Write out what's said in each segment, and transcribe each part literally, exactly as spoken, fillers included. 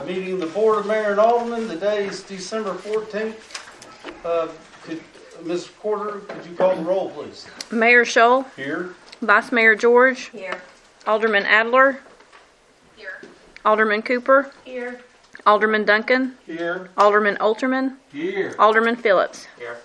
meeting of the Board of Mayor and Aldermen. The day is December fourteenth. Uh, could, Miz Porter, could you call the roll, please? Mayor Scholl. Here. Vice Mayor George. Here. Alderman Adler. Here. Alderman Cooper. Here. Alderman Duncan. Here. Alderman Alterman. Here. Alderman Phillips. Here.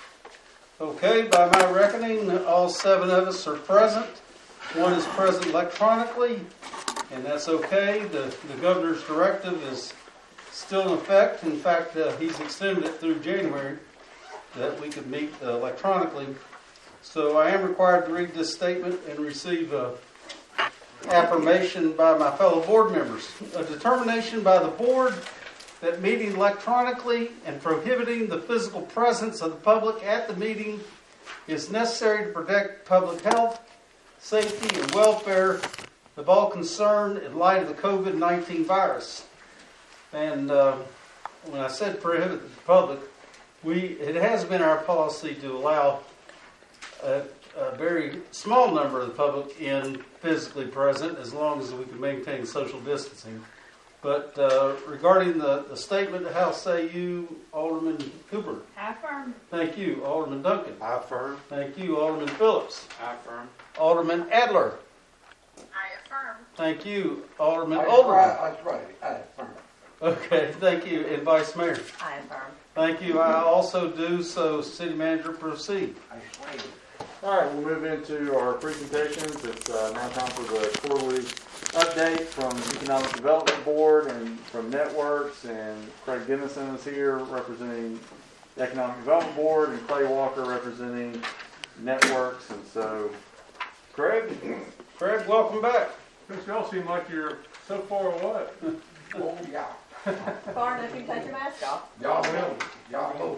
Okay, by my reckoning, all seven of us are present. One is present electronically, and that's okay. The, the governor's directive is still in effect. In fact, uh, he's extended it through January that we could meet uh, electronically. So I am required to read this statement and receive uh, affirmation by my fellow board members. A determination by the board that meeting electronically and prohibiting the physical presence of the public at the meeting is necessary to protect public health, safety, and welfare of all concerned in light of the COVID nineteen virus. And uh, when I said prohibit the public, we it has been our policy to allow a, a very small number of the public in physically present as long as we can maintain social distancing. But uh, regarding the, the statement, how say you, Alderman Cooper? I affirm. Thank you, Alderman Duncan. I affirm. Thank you, Alderman Phillips. I affirm. Alderman Adler. I affirm. Thank you, Alderman That's Alderman. right. That's right. I affirm. Okay, thank you, and Vice Mayor. I affirm. Thank you. I also do so. City Manager, proceed. I swear. All right, we'll move into our presentations. It's uh, now time for the quarterly update from Economic Development Board and from Networks. And Craig Dennison is here representing the Economic Development Board, and Clay Walker representing Networks. And so, Craig? Craig, welcome back. Chris, y'all seem like you're so far away. Oh, yeah. Far enough you can take your mask off. Y'all will. Y'all will.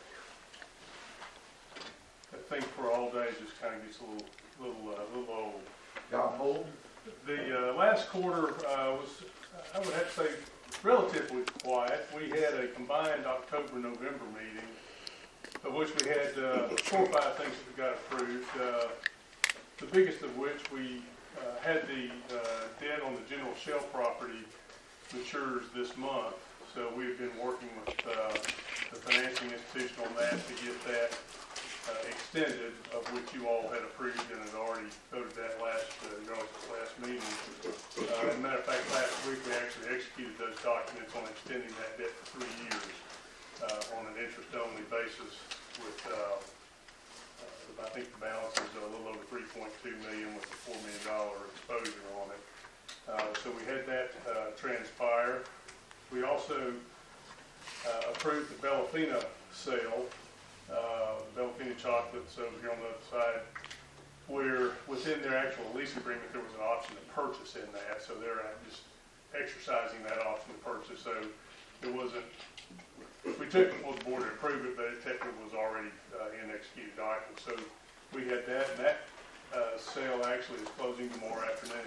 That thing for all day just kind of gets a little, little, uh, little old. Y'all will. The uh, last quarter uh, was, I would have to say, relatively quiet. We had a combined October-November meeting, of which we had uh, four or five things that we got approved. Uh, the biggest of which we uh, had the uh, debt on the General Shell property matures this month. So we've been working with uh, the financing institution on that to get that uh, extended, of which you all had approved and had already voted that last uh, you know, last meeting. Uh, as a matter of fact, last week we actually executed those documents on extending that debt for three years uh, on an interest-only basis. With uh, uh, I think the balance is a little over three point two million dollars with a four million dollars exposure on it. Uh, so we had that uh, transpire. We also uh, approved the Bellafina sale, uh, the Bellafina chocolates over here on the other side, where within their actual lease agreement there was an option to purchase in that. So they're just exercising that option to purchase. So it wasn't, we took it before the board to approve it, but it technically was already uh, in executed documents. So we had that, and that uh, sale actually is closing tomorrow afternoon.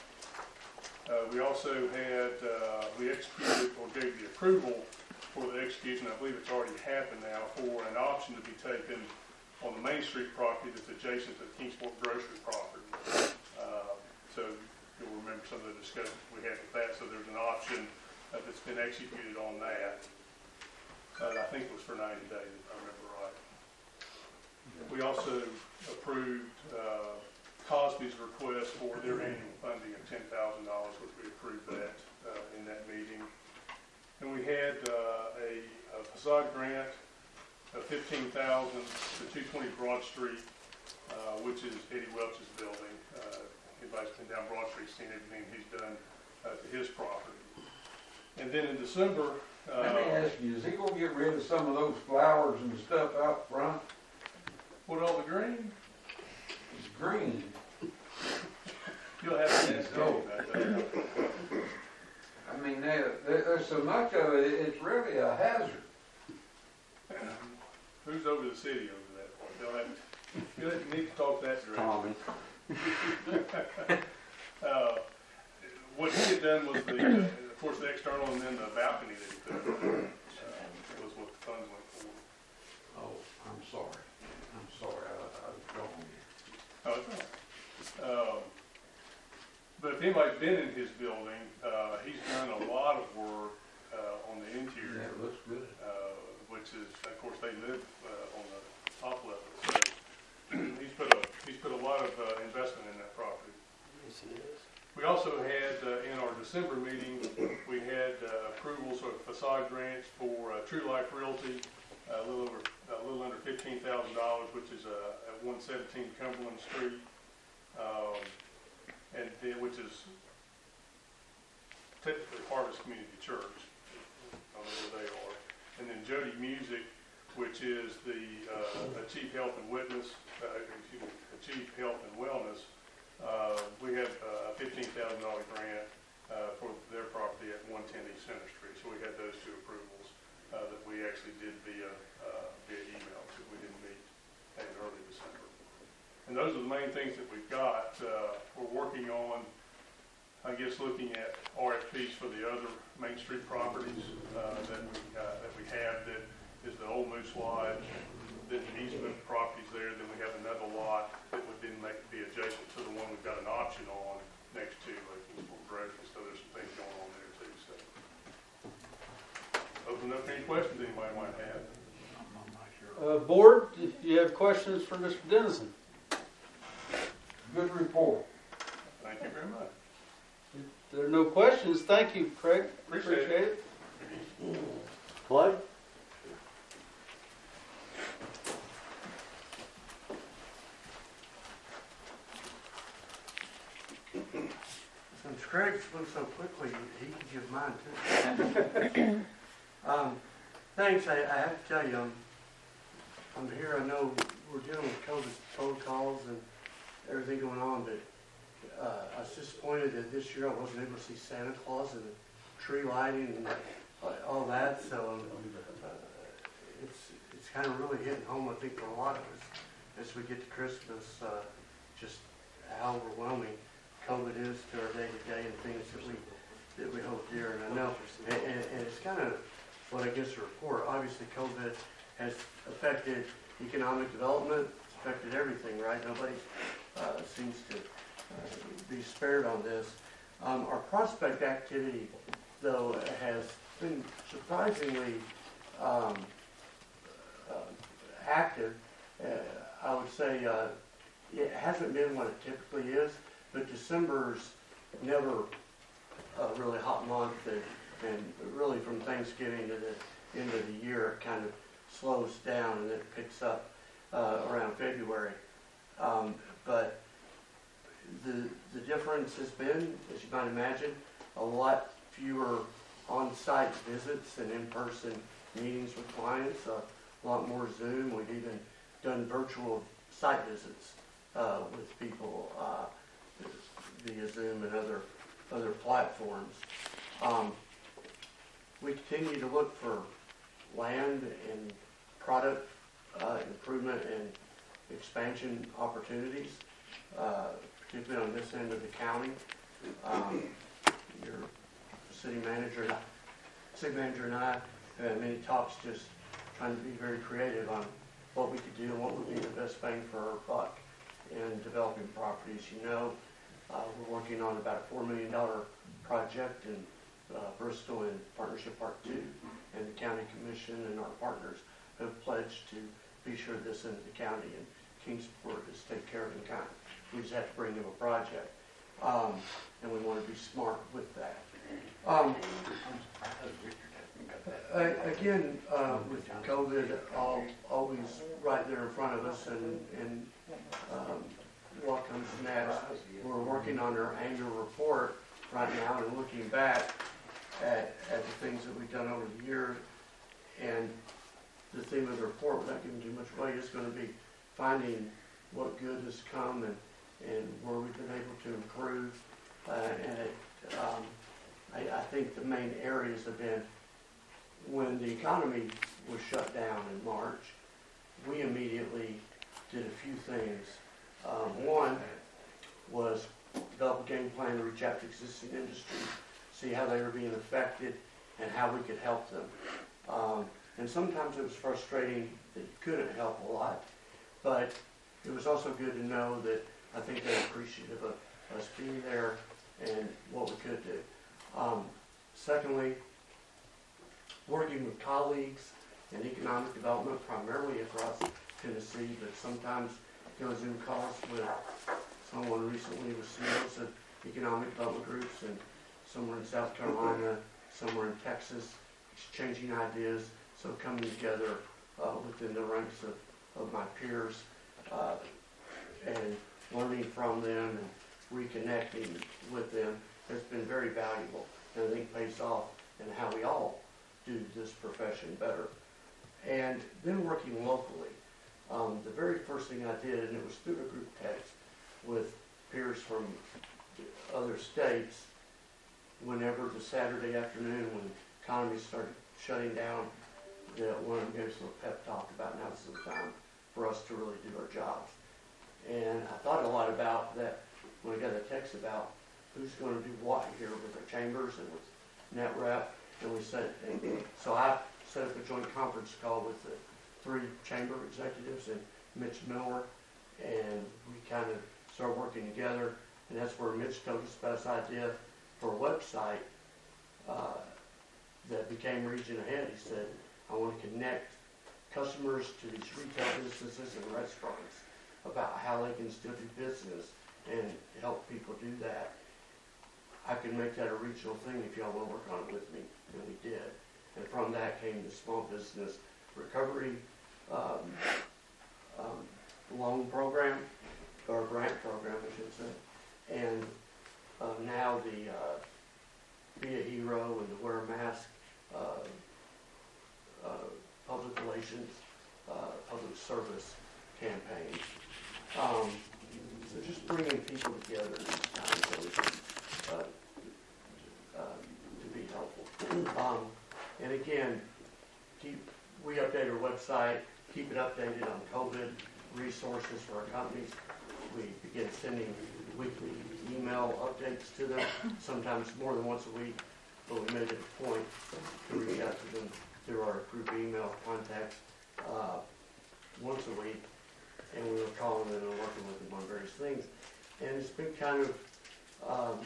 Uh, we also had, uh, we executed or gave the approval for the execution, I believe it's already happened now, for an option to be taken on the Main Street property that's adjacent to the Kingsport Grocery property. Uh, so you'll remember some of the discussions we had with that. So there's an option uh, that's been executed on that. Uh, I think it was for ninety days, if I remember right. We also approved uh, Cosby's request for their annual funding of ten thousand dollars, which we approved that uh, in that meeting. And we had uh, a, a facade grant of fifteen thousand dollars to two twenty Broad Street, uh, which is Eddie Welch's building. Uh, anybody's been down Broad Street, seen everything he's done uh, to his property. And then in December, uh, Let me ask you, is he going to get rid of some of those flowers and stuff out front? what all the green? It's green. You'll have to ask Eddie about that. I mean, there, there, there's so much of it, it's really a hazard. Who's over the city over that point? They'll have to, you'll have to need to talk that direction. Tommy. uh, what he had done was the, uh, of course, the external and then the balcony that he put up, uh, was what the funds went for. Oh, I'm sorry. I'm sorry. I, I was wrong here. Oh, it's all right. Um, but if anybody's been in his building, uh, he's done a lot of work also had, uh, in our December meeting, we had uh, approvals of facade grants for uh, True Life Realty, a little over, a little under fifteen thousand dollars, which is uh, at one seventeen Cumberland Street, um, and then, which is technically Harvest Community Church. I don't know where they are. And then Jody Music, which is the uh, Achieve Health and Witness, uh, excuse me, Achieve Health and Wellness. Uh, we had uh, a fifteen thousand dollars grant uh, for their property at one ten East Center Street. So we had those two approvals uh, that we actually did via uh, via email, because we didn't meet in early December. And those are the main things that we've got. Uh, we're working on, I guess, looking at R F Ps for the other Main Street properties uh, that we uh, that we have. That is the Old Moose Lodge, then the easement properties there. Then we have another lot that would then make be adjacent to the one we've got an option on next to uh, Kingsport Grove. So there's some things going on there too. So open up any questions anybody might have. Uh, board, if you have questions for Mister Dennison. Good report. Thank you very much. If there are no questions, thank you, Craig. Appreciate it. it. Clay? Since Craig spoke so quickly, he could give mine too. um, thanks. I, I have to tell you, I'm, I'm here. I know we're dealing with COVID protocols and everything going on, but uh, I was disappointed that this year I wasn't able to see Santa Claus and the tree lighting and uh, all that. So um, uh, it's it's kind of really hitting home, I think, for a lot of us as we get to Christmas. Uh, just how overwhelming COVID is to our day-to-day and things that we that we hold dear. And I know, and, and, and it's kind of what I guess the report. Obviously, COVID has affected economic development. It's affected everything, right? Nobody uh, seems to uh, be spared on this. Um, our prospect activity, though, has been surprisingly um, uh, active. Uh, I would say uh, it hasn't been what it typically is. But December's never a really hot month, and, and really from Thanksgiving to the end of the year, it kind of slows down and it picks up uh, around February. Um, but the the difference has been, as you might imagine, a lot fewer on-site visits and in-person meetings with clients, uh, a lot more Zoom. We've even done virtual site visits uh, with people uh, via Zoom and other other platforms. Um, we continue to look for land and product uh, improvement and expansion opportunities, uh, particularly on this end of the county. Um, your city manager, city manager and I have had many talks just trying to be very creative on what we could do and what would be the best bang for our buck in developing properties. You know, uh, we're working on about a four million dollars project in uh, Bristol in Partnership Part two, and the county commission and our partners have pledged to be sure this end of the county and Kingsport is taken care of in kind. We just have to bring them a project, um, and we want to be smart with that. Um, I, again, uh, with COVID all, always right there in front of us, and, and um, what comes next. We're working on our annual report right now and looking back at, at the things that we've done over the years. And the theme of the report, without giving too much away, is going to be finding what good has come and, and where we've been able to improve. Uh, and it, um, I, I think the main areas have been when the economy was shut down in March, we immediately did a few things. Um, one was develop a game plan to reach out to existing industries, see how they were being affected and how we could help them. Um, and sometimes it was frustrating that you couldn't help a lot, but it was also good to know that I think they're appreciative of us being there and what we could do. Um, secondly, working with colleagues in economic development, primarily across Tennessee, but sometimes, you know, Zoom calls with someone recently with C E Os of economic development groups, and somewhere in South Carolina, somewhere in Texas, exchanging ideas, so coming together uh, within the ranks of, of my peers uh, and learning from them and reconnecting with them has been very valuable, and I think pays off in how we all do this profession better. And then working locally, um, the very first thing I did, and it was through a group text with peers from other states, whenever the Saturday afternoon when economies started shutting down, that one of them gave us a little pep talk about now's the time for us to really do our jobs. And I thought a lot about that when I got a text about who's going to do what here with the chambers and with NetRep, and we said, and so I set up a joint conference call with the three chamber executives and Mitch Miller, and we kind of started working together, and that's where Mitch told us about his idea for a website uh, that became Region Ahead. He said, I want to connect customers to these retail businesses and restaurants about how they can still do business and help people do that. I can make that a regional thing if y'all want to work on it with me, and we did. And from that came the small business recovery um, um, loan program, or grant program, I should say. And uh, now the uh, Be a Hero and the Wear a Mask uh, uh, public relations, uh, public service campaign. Um, so just bringing people together in these times so we can, uh, uh, to be helpful. Um, and again, keep we update our website, keep it updated on COVID resources for our companies. We begin sending weekly email updates to them, sometimes more than once a week, but we made it a point to reach out to them through our group email contacts uh, once a week, and we were calling them and working with them on various things. And it's been kind of um,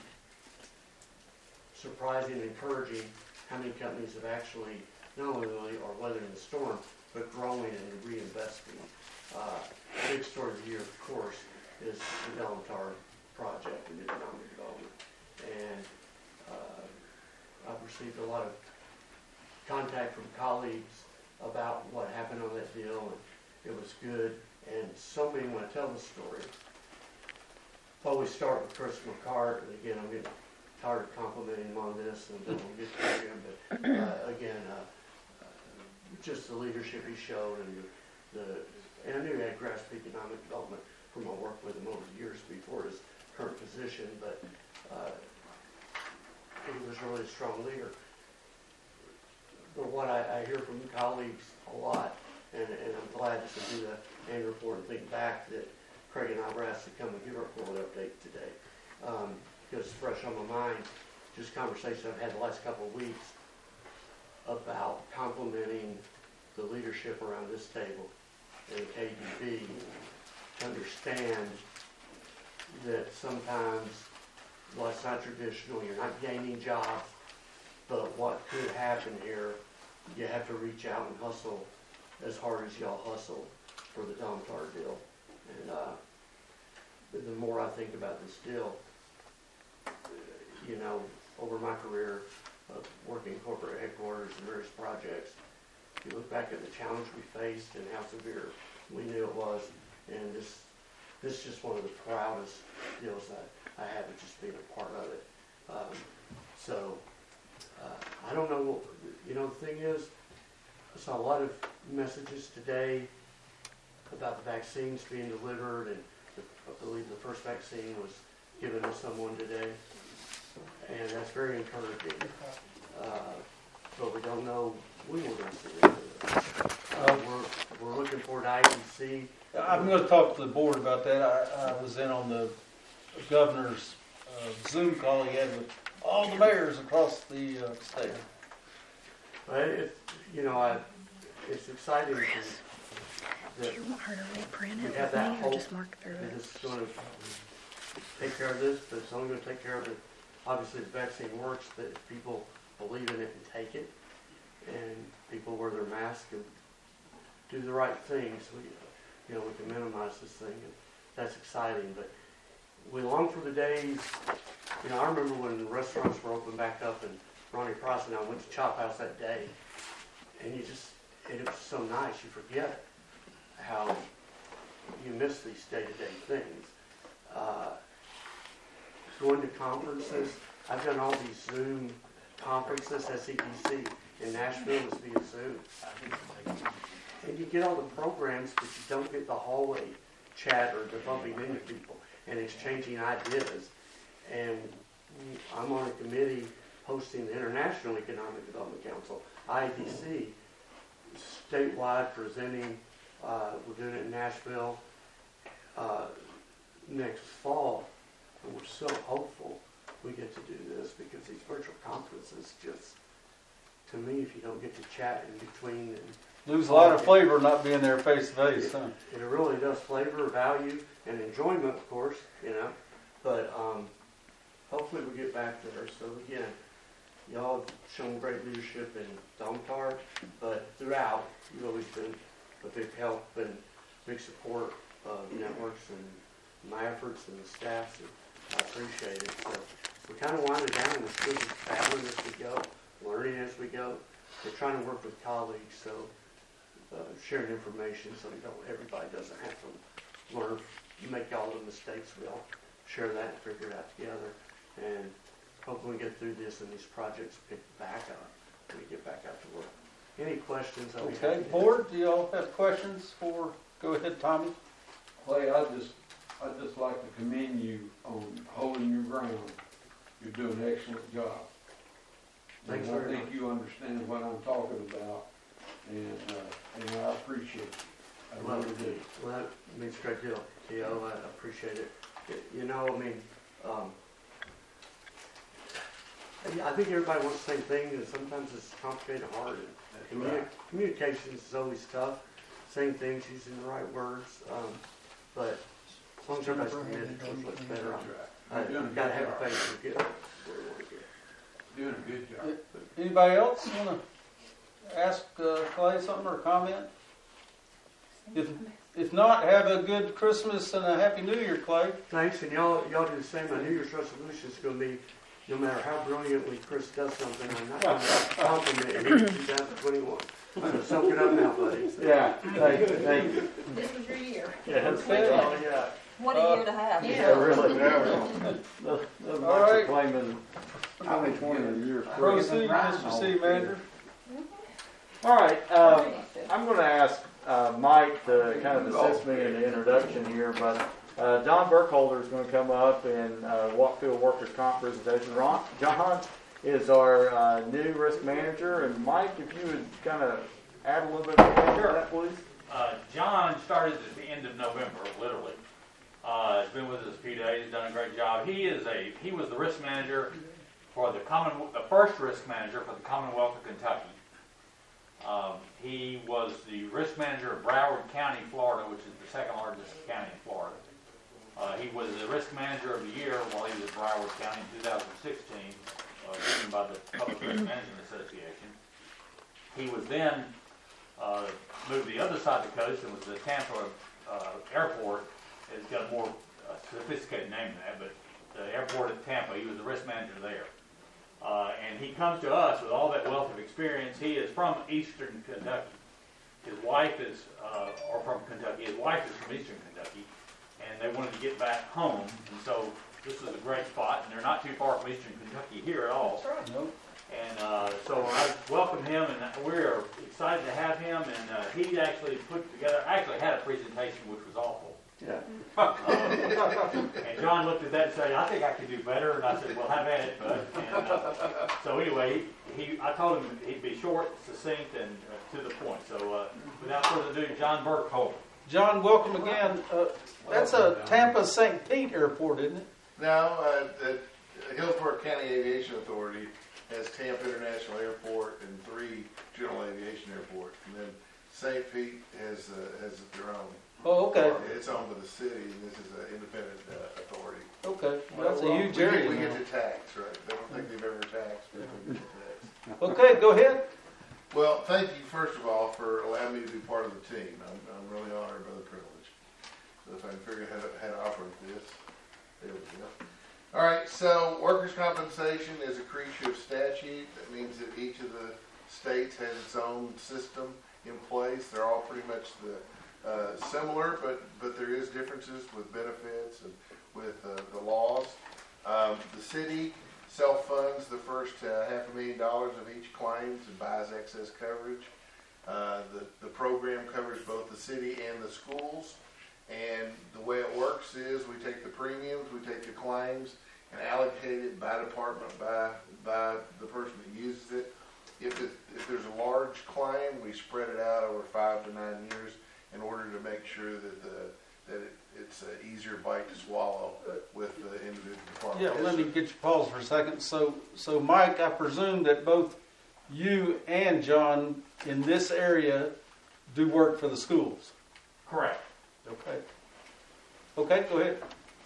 surprising and encouraging how many companies have actually not only are weathering the storm, but growing and reinvesting. Uh, the big story of the year, of course, is the Delamtar project and economic development. And uh, I've received a lot of contact from colleagues about what happened on that deal, and it was good. And so many want to tell the story. Always start with Chris McCart, and again, I'm getting tired of complimenting him on this, and then we'll get to him. But uh, again, uh, uh, just the leadership he showed, and the, the and I knew he had grasped economic development from my work with him over the years before his current position, but uh, he was really a strong leader. But what I, I hear from colleagues a lot, and, and I'm glad to do the annual report and think back that Craig and I were asked to come and give our quarterly update today. Um, because it's fresh on my mind, just conversations I've had the last couple of weeks about complimenting the leadership around this table and K D B to understand that sometimes, well, it's not traditional, you're not gaining jobs, but what could happen here, you have to reach out and hustle as hard as y'all hustle for the Delamtar deal. And uh, the more I think about this deal, you know, over my career of working corporate headquarters and various projects, you look back at the challenge we faced and how severe we knew it was, and this this is just one of the proudest deals that I have of just being a part of it. Um, so uh, I don't know, you know, the thing is, I saw a lot of messages today about the vaccines being delivered, and the, I believe the first vaccine was given to someone today, and that's very encouraging. Uh, but we don't know when we're going to see it. Uh, we're, we're looking forward to I E C. I'm going to talk to the board about that. I, I was in on the governor's uh, Zoom call he had with all the mayors across the uh, state. But it, you know, I, it's exciting to, Do that you want her to reprint we it have with that me or hope just mark through that it? it's going to take care of this, but it's only going to take care of it. Obviously, the vaccine works, but if people believe in it and take it, and people wear their mask and do the right things, we, you know, we can minimize this thing, and that's exciting. But we long for the days You know, I remember when restaurants were open back up and Ronnie Price and I went to Chop House that day, and you just, and it was so nice, you forget how you miss these day-to-day things. Uh, going to conferences, I've done all these Zoom conferences, S E D C in Nashville is via Zoom. And you get all the programs, but you don't get the hallway chat or the bumping into people and exchanging ideas. And I'm on a committee hosting the International Economic Development Council, I E D C, statewide presenting. Uh, we're doing it in Nashville uh, next fall, and we're so hopeful we get to do this because these virtual conferences just, to me, if you don't get to chat in between and Lose a lot of flavor not being there face to face, huh? It really does flavor, value, and enjoyment, of course, you know. But um, hopefully we get back there. So again, y'all have shown great leadership in Domtar, but throughout, you've always been a big help and big support of networks and my efforts and the staffs. And I appreciate it. So we're kind of winding down, and we're still just battling as we go, learning as we go. We're trying to work with colleagues, so. Uh, sharing information so you don't, everybody doesn't have to learn, make all the mistakes. We all share that and figure it out together. And hopefully we get through this and these projects pick back up when we get back out to work. Any questions? I'll be happy Okay, to board, do y'all have questions for, go ahead, Tommy. Clay, I just, I'd just like to commend you on holding your ground. You're doing an excellent job. Thanks And I very think much. you understand what I'm talking about, and, uh, and I appreciate it. I Well, really do. well, that means a great deal, T O. I appreciate it. You know, I mean, um, I think everybody wants the same thing, and sometimes it's complicated and hard. And communi- communications is always tough. Same things, using the right words. Um, but as long as everybody's committed towards what's better, I, You're doing a you've got to good have job. faith to get where we want to get. Doing a good job. Anybody else want to ask uh, Clay something or comment? If, if not, have a good Christmas and a Happy New Year, Clay. Thanks, and y'all, y'all do the same. My New Year's resolution is going to be, no matter how brilliantly Chris does something, I'm not going to compliment him in two thousand twenty-one. So soak it up now, buddy. Yeah, thank you, thank you. This was your year. Yeah, that's Okay. all I got. What a Uh, year to have. Yeah, really. Those those All months right. are claiming twenty twenty a year. Proceed, Mister City Manager. All right, um, I'm going to ask uh, Mike to kind of assist me in the introduction here, but uh, John Burkholder is going to come up and uh, walk through a workers' comp presentation. Ron, John is our uh, new risk manager, and Mike, if you would kind of add a little bit more to Sure. that, please. Uh, John started at the end of November, literally. Uh, he's been with us a few days, done a great job. He is a he was the risk manager for the common the first risk manager for the Commonwealth of Kentucky. Um, he was the risk manager of Broward County, Florida, which is the second largest county in Florida. Uh, he was the risk manager of the year while he was at Broward County in two thousand sixteen, uh, given by the Public Risk Management Association. He was then uh, moved to the other side of the coast and was the Tampa uh, airport. It's got a more uh, sophisticated name than that, but the airport at Tampa, he was the risk manager there. Uh, and he comes to us with all that wealth of experience. He is from Eastern Kentucky. His wife is, uh, or from Kentucky, his wife is from Eastern Kentucky, and they wanted to get back home. And so this is a great spot, and they're not too far from Eastern Kentucky here at all. That's right. Nope. And uh, so I welcome him, and we're excited to have him. And uh, he actually put together, actually had a presentation which was awful. Yeah. Uh, and John looked at that and said, "I think I could do better." And I said, "Well, have at it, bud." And uh, so anyway, he, he, I told him he'd be short, succinct, and uh, to the point. So uh, without further ado, John Burkholder. John, welcome again. Uh, that's a Tampa Saint Pete airport, isn't it? No, uh, the Hillsborough County Aviation Authority has Tampa International Airport and three general aviation airports, and then Saint Pete has uh, has their own. Oh, okay. It's owned by the city, and this is an independent uh, authority. Okay. Well, that's a Well, huge we get- area. We get now. to tax, right? They don't think they've ever taxed, but we get to tax. Okay, go ahead. Well, thank you, first of all, for allowing me to be part of the team. I'm, I'm really honored by the privilege. So if I can figure out how to, how to operate this, there we go. All right, so workers' compensation is a creature of statute. That means that each of the states has its own system in place. They're all pretty much the, uh, similar, but, but there is differences with benefits and with uh, the laws. Um, the city self-funds the first uh, half a million dollars of each claim and buys excess coverage. Uh, the, the program covers both the city and the schools. And the way it works is we take the premiums, we take the claims, and allocate it by department, by by the person that uses it. If it, if there's a large claim, we spread it out over five to nine years in order to make sure that the that it, it's an easier bite to swallow with the individual department. Yeah, let me get you pause for a second. So, so Mike, I presume that both you and John in this area do work for the schools. Correct. Okay. Okay, go ahead.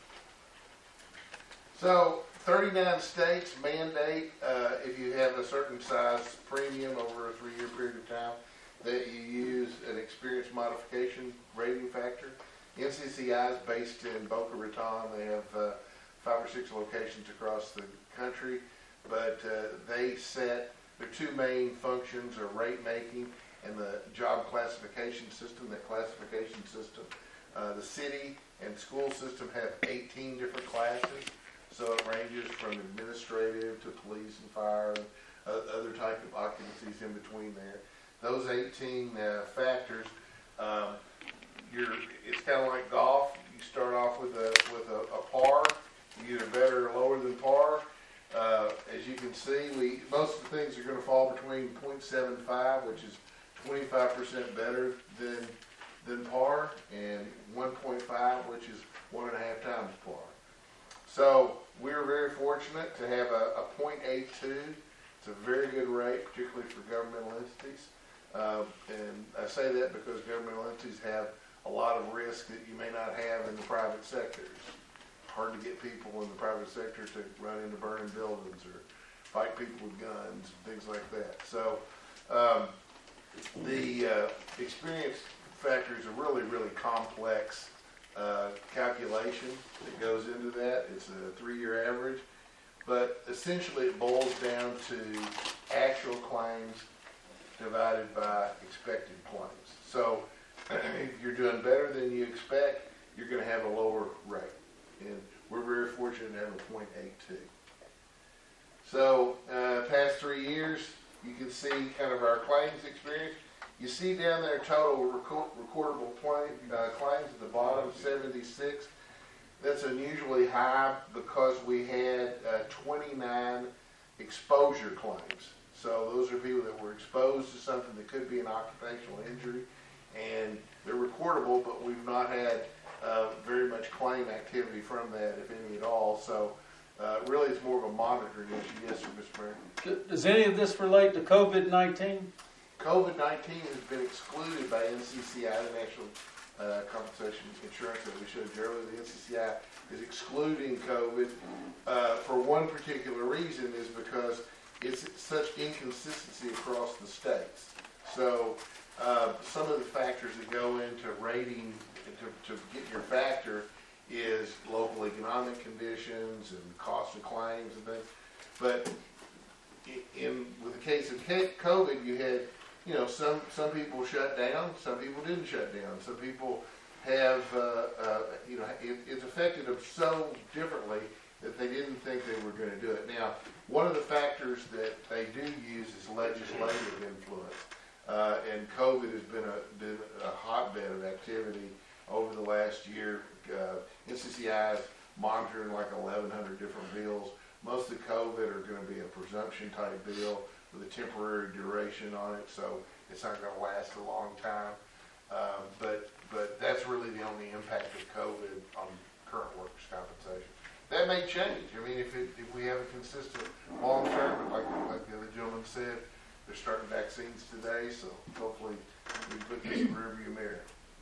So, thirty-nine states mandate uh, if you have a certain size premium over a three-year period of time that you use an experience modification rating factor. N C C I is based in Boca Raton. They have uh, five or six locations across the country, but uh, they set their two main functions are rate making and the job classification system. That classification system, uh, the city and school system have eighteen different classes, so it ranges from administrative to police and fire and uh, other type of occupancies in between there. Those eighteen uh, factors, um, you're, it's kind of like golf. You start off with a with a, a par. You either better or lower than par. Uh, as you can see, we most of the things are going to fall between point seven five, which is twenty-five percent better than than par, and one point five, which is one and a half times par. So we're very fortunate to have a, a point eight two. It's a very good rate, particularly for governmental entities. Uh, and I say that because governmental entities have a lot of risk that you may not have in the private sector. It's hard to get people in the private sector to run into burning buildings or fight people with guns and things like that. So um, the uh, experience factor is a really, really complex uh, calculation that goes into that. It's a three-year average. But essentially it boils down to actual claims divided by expected claims. So if you're doing better than you expect, you're going to have a lower rate. And we're very fortunate to have a point eight two. So uh, past three years, you can see kind of our claims experience. You see down there total record, recordable claim, uh, claims at the bottom, seventy-six. That's unusually high because we had uh, twenty-nine exposure claims. So those are people that were exposed to something that could be an occupational injury, and they're recordable, but we've not had uh, very much claim activity from that, if any at all. So uh, really it's more of a monitoring issue. Yes, sir, Mister Mayor. Does any of this relate to COVID nineteen? COVID nineteen has been excluded by N C C I, the National uh, Compensation Insurance that we showed you earlier. The N C C I is excluding COVID uh, for one particular reason, is because it's such inconsistency across the states. So uh, some of the factors that go into rating to, to get your factor is local economic conditions and cost of claims and things. But in with the case of COVID, you had, you know, some some people shut down, some people didn't shut down, some people have, uh, uh, you know, it, it's affected them so differently that they didn't think they were going to do it. Now, one of the factors that they do use is legislative influence, uh, and COVID has been a been a hotbed of activity over the last year. Uh, N C C I is monitoring like eleven hundred different bills. Most of the COVID are going to be a presumption type bill with a temporary duration on it, so it's not going to last a long time. Um, but but that's really the only impact of COVID on current workers' compensation. That may change. I mean, if it, if we have a consistent long term, and like like the other gentleman said, they're starting vaccines today, so hopefully we put this in the rearview mirror.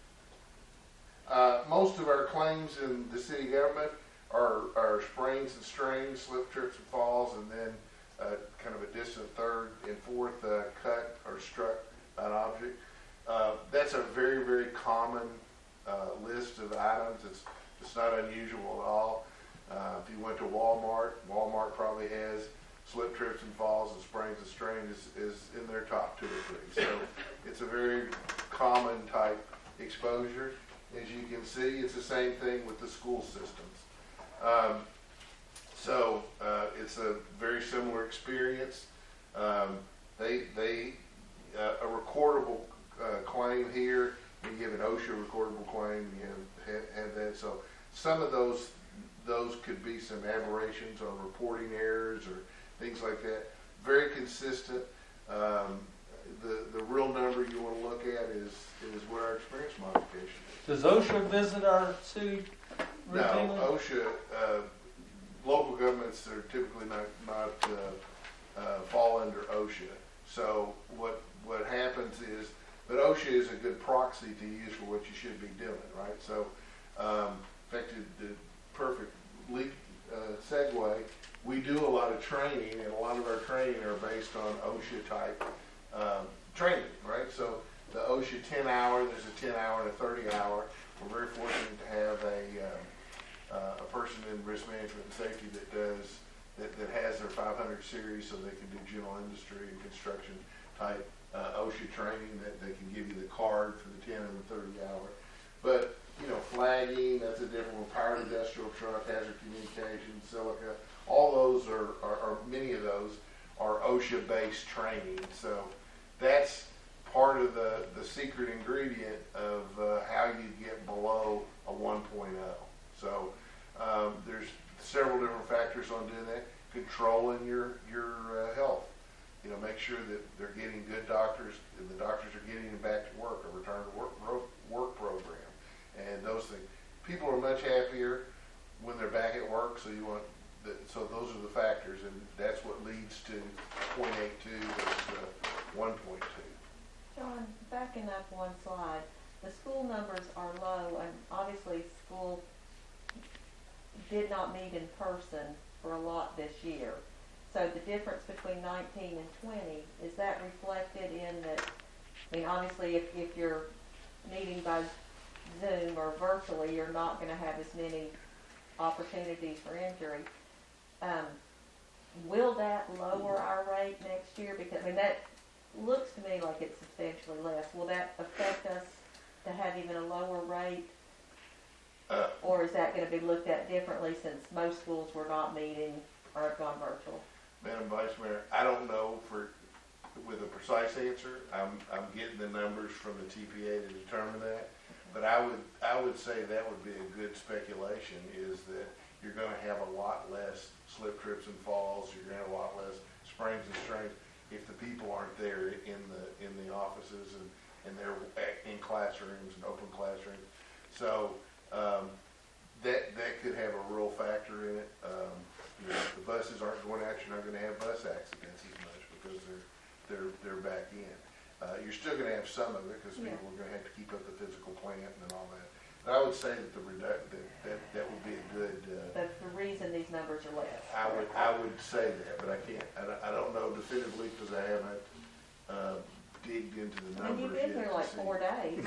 Uh, most of our claims in the city government are, are sprains and strains, slip, trips, and falls, and then uh, kind of a distant third and fourth uh, cut or struck by an object. Uh, that's a very, very common uh, list of items. It's it's not unusual at all. Uh, if you went to Walmart, Walmart probably has slip, trips, and falls, and sprains and strains is, is in their top two or three. So it's a very common type exposure. As you can see, it's the same thing with the school systems. Um, so uh, it's a very similar experience. Um, they, they, uh, a recordable uh, claim here. You have an OSHA recordable claim. You have, have, have that. So some of those, those could be some aberrations on reporting errors or things like that. Very consistent. Um, the the real number you want to look at is is what our experience modification is. Does OSHA visit our city routinely? No, OSHA, uh, local governments are typically not not uh, uh, fall under OSHA. So what what happens is, but OSHA is a good proxy to use for what you should be doing, right? So, um, in fact, the, the perfect leak uh, segue. We do a lot of training, and a lot of our training are based on OSHA type um, training, right? So the OSHA ten hour, there's a ten hour and a thirty hour. We're very fortunate to have a uh, uh, a person in risk management and safety that does that, that has their five hundred series, so they can do general industry and construction type uh, OSHA training. That they can give you the card for the ten and the thirty hour. But you know, flagging, that's a different one. Powered industrial truck, hazard communication, silica. All those are, are, are, many of those are OSHA-based training. So that's part of the, the secret ingredient of uh, how you get below a one point oh. So um, there's several different factors on doing that. Controlling your, your uh, health. You know, make sure that they're getting good doctors, and the doctors are getting them back to work, a return to work, work program, and those things. People are much happier when they're back at work, so you want So those are the factors, and that's what leads to point eight two versus uh, one point two. John, backing up one slide, the school numbers are low, and obviously school did not meet in person for a lot this year. So the difference between nineteen and twenty, is that reflected in that, I mean, obviously if, if you're meeting by Zoom or virtually, you're not going to have as many opportunities for injury. Um, will that lower our rate next year? Because, I mean, that looks to me like it's substantially less. Will that affect us to have even a lower rate? Uh, or is that going to be looked at differently since most schools were not meeting or have gone virtual? Madam Vice Mayor, I don't know for with a precise answer. I'm, I'm getting the numbers from the T P A to determine that. But I would, I would say that would be a good speculation, is that you're going to have a lot less slip, trips, and falls. You're going to have a lot less sprains and strains if the people aren't there in the in the offices and, and they're in classrooms and open classrooms. So um, that that could have a real factor in it. Um, you know, if the buses aren't going out, you're not going to have bus accidents as much because they're they're they're back in. Uh, you're still going to have some of it because Yeah. people are going to have to keep up the physical plant and all that. But I would say that the reduc- that, that that would be a good. Uh, That's the reason these numbers are less. I would I would say that, but I can't. I don't, I don't know definitively because I haven't uh, digged into the I mean, numbers you've been yet here to like see. four days.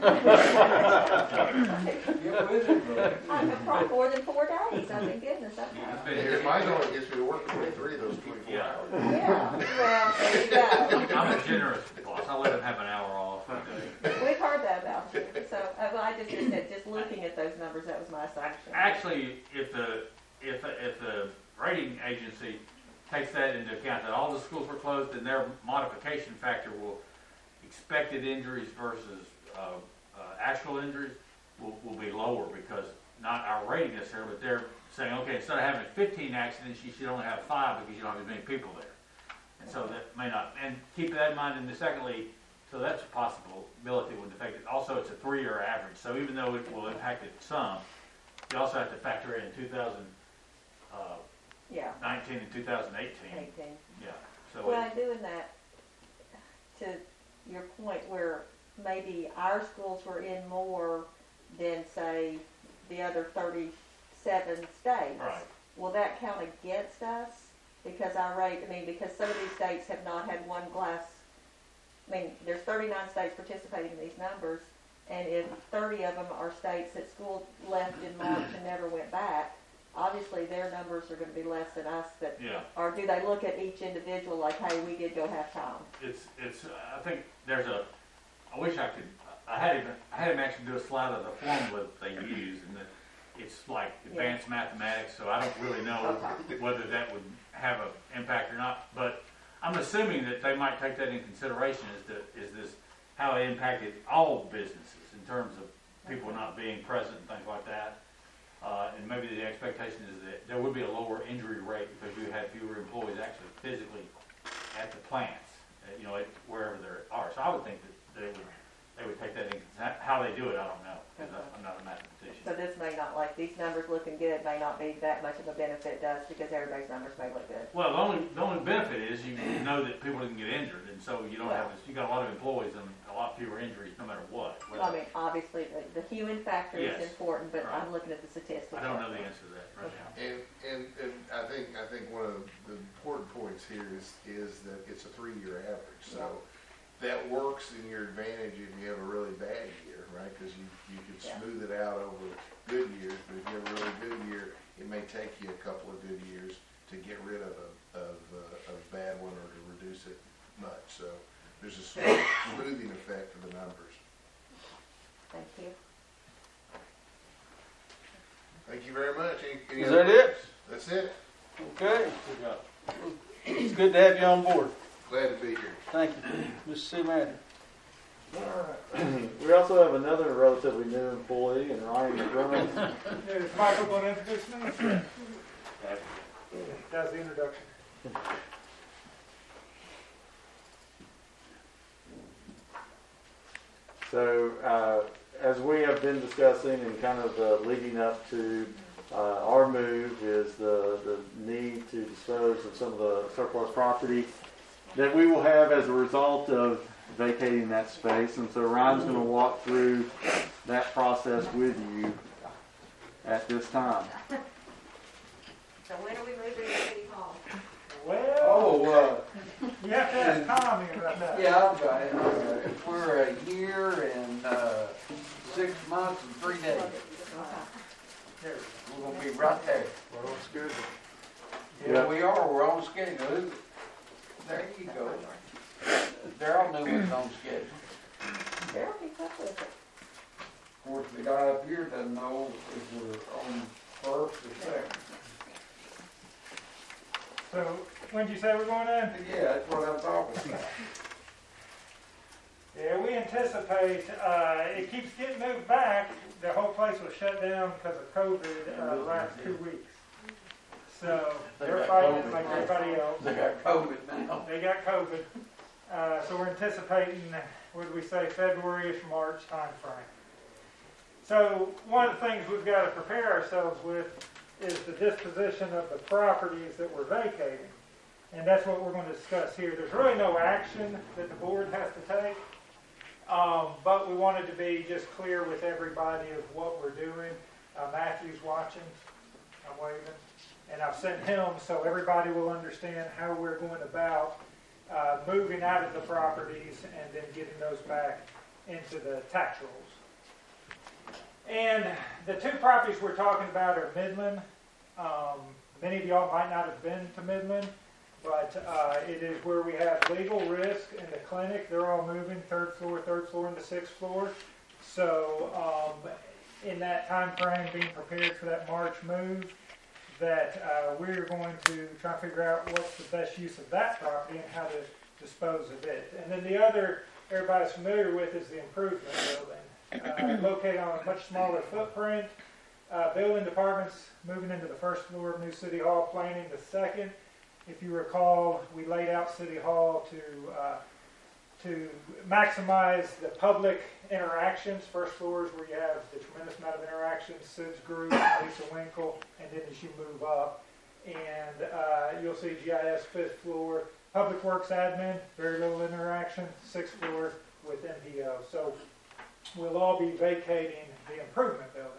Get with it, bro. I've been probably more than four days. I mean, goodness, I've It's had. been If here. mine only gets me to work twenty-three of those twenty-four Yeah. hours. Yeah, well, there you go. I'm a generous boss. I let him have an hour off a day. We've heard that about you. So, uh, well, I just, just said, just looking at those numbers, that was my assumption. Actually, if the, if, the- if the rating agency takes that into account, that all the schools were closed, then their modification factor will, expected injuries versus, uh, uh, actual injuries will, will be lower because not our rating necessarily, but they're saying, okay, instead of having fifteen accidents, you should only have five because you don't have as many people there. And so that may not, and keep that in mind. And secondly, so that's a possibility would affect it. Also, it's a three-year average, so even though it will impact it some, you also have to factor in two thousand nineteen Yeah, and two thousand eighteen. eighteen. Yeah, so Well, it, doing that, to your point where maybe our schools were in more than, say, the other thirty-seven states. right. Will that count against us? Because our rate, I mean, because some of these states have not had one glass, I mean, there's thirty-nine states participating in these numbers, and if thirty of them are states that school left in March and never went back, obviously their numbers are gonna be less than us, but, Yeah. or do they look at each individual like, hey, we did go half-time? It's, it's, I think there's a, I wish I could, I had him, I had him actually do a slide of the formula that they use, and that it's like advanced mathematics, so I don't really know whether that would have an impact or not, but I'm assuming that they might take that in consideration as to, is this, how it impacted all businesses in terms of people not being present and things like that. Uh, and maybe the expectation is that there would be a lower injury rate because you had fewer employees actually physically at the plants, uh, you know, at, wherever there are. So I would think that they would, they would take that in. How they do it, I don't know, because I'm not a mathematician. So this may not, like, these numbers looking good may not be that much of a benefit to us because everybody's numbers may look good. Well, the only, the only benefit is you know that people didn't get injured, and so you don't have, this- you got a lot of employees and a lot fewer injuries no matter what. I mean, obviously, the, the human factor is Yes. important, but Right. I'm looking at the statistics. I don't know the answer to that right now. And, and, and I think, I think one of the important points here is, is that it's a three-year average, so that works in your advantage if you have a really bad year, right? Because you, you could Yeah. smooth it out over good years, but if you have a really good year, it may take you a couple of good years to get rid of a, of a, of a bad one or to reduce it much, so there's a smooth- smoothing effect to the numbers. Thank you. Thank you very much. Any, any Is other that it? questions? That's it. Okay. It's good to have you on board. Glad to be here. Thank you. Mister C. Madden. We also have another relatively new employee, and Ryan McDermott. Is Michael going to introduce me? That's the introduction. So, uh, as we have been discussing and kind of uh, leading up to uh, our move is the, the need to dispose of some of the surplus property that we will have as a result of vacating that space. And so Ryan's going to walk through that process with you at this time. So when are we moving to City Hall? Well, Oh, uh, you have to ask Tommy about that. yeah, I've got it. I've got it. We're a year and, uh, six months and three days. Okay. We're gonna be right there. Well, that's good. Yeah, Yeah. we are, we're on schedule. There you go. Darryl knew we was on schedule. Darryl keeps up with it. Of course, the guy up here doesn't know if we're on first or second. So, when did you say we're going in? Yeah, that's what I'm talking about. Yeah, we anticipate, uh, it keeps getting moved back. The whole place was shut down because of COVID, uh, last two weeks. So, they're fighting it like everybody else. They got COVID now. They got COVID. Uh, so we're anticipating, what did we say, February-ish, March timeframe. So one of the things we've got to prepare ourselves with is the disposition of the properties that we're vacating. And that's what we're going to discuss here. There's really no action that the board has to take. Um, but we wanted to be just clear with everybody of what we're doing. Uh, Matthew's watching. I'm waving. And I've sent him so everybody will understand how we're going about uh, moving out of the properties and then getting those back into the tax rolls. And the two properties we're talking about are Midland. Um, many of y'all might not have been to Midland, but uh, it is where we have legal risk in the clinic. They're all moving third floor, third floor into sixth floor. So um, in that time frame, being prepared for that March move, that uh, we're going to try to figure out what's the best use of that property and how to dispose of it. And then the other everybody's familiar with is the improvement building, uh, located on a much smaller footprint. Uh, building departments moving into the first floor of New City Hall, planning the second. If you recall, we laid out City Hall to uh, to maximize the public interactions. First floor is where you have the tremendous amount of interactions, Sid's Group, Lisa Winkle, and then as you move up, and uh, you'll see G I S fifth floor, Public Works Admin, very little interaction, sixth floor with M P O. So we'll all be vacating the improvement building.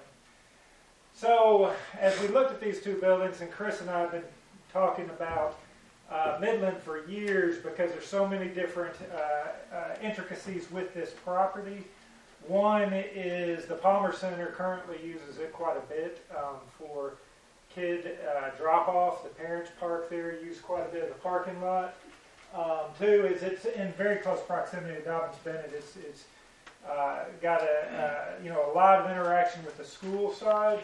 So as we looked at these two buildings, and Chris and I have been talking about uh, Midland for years because there's so many different uh, uh, intricacies with this property. One is the Palmer Center currently uses it quite a bit um, for kid uh, drop-off. The parents park there, use quite a bit of the parking lot. Um, two is it's in very close proximity to Dobbins Bennett. It's, it's uh, got a uh, you know a lot of interaction with the school side.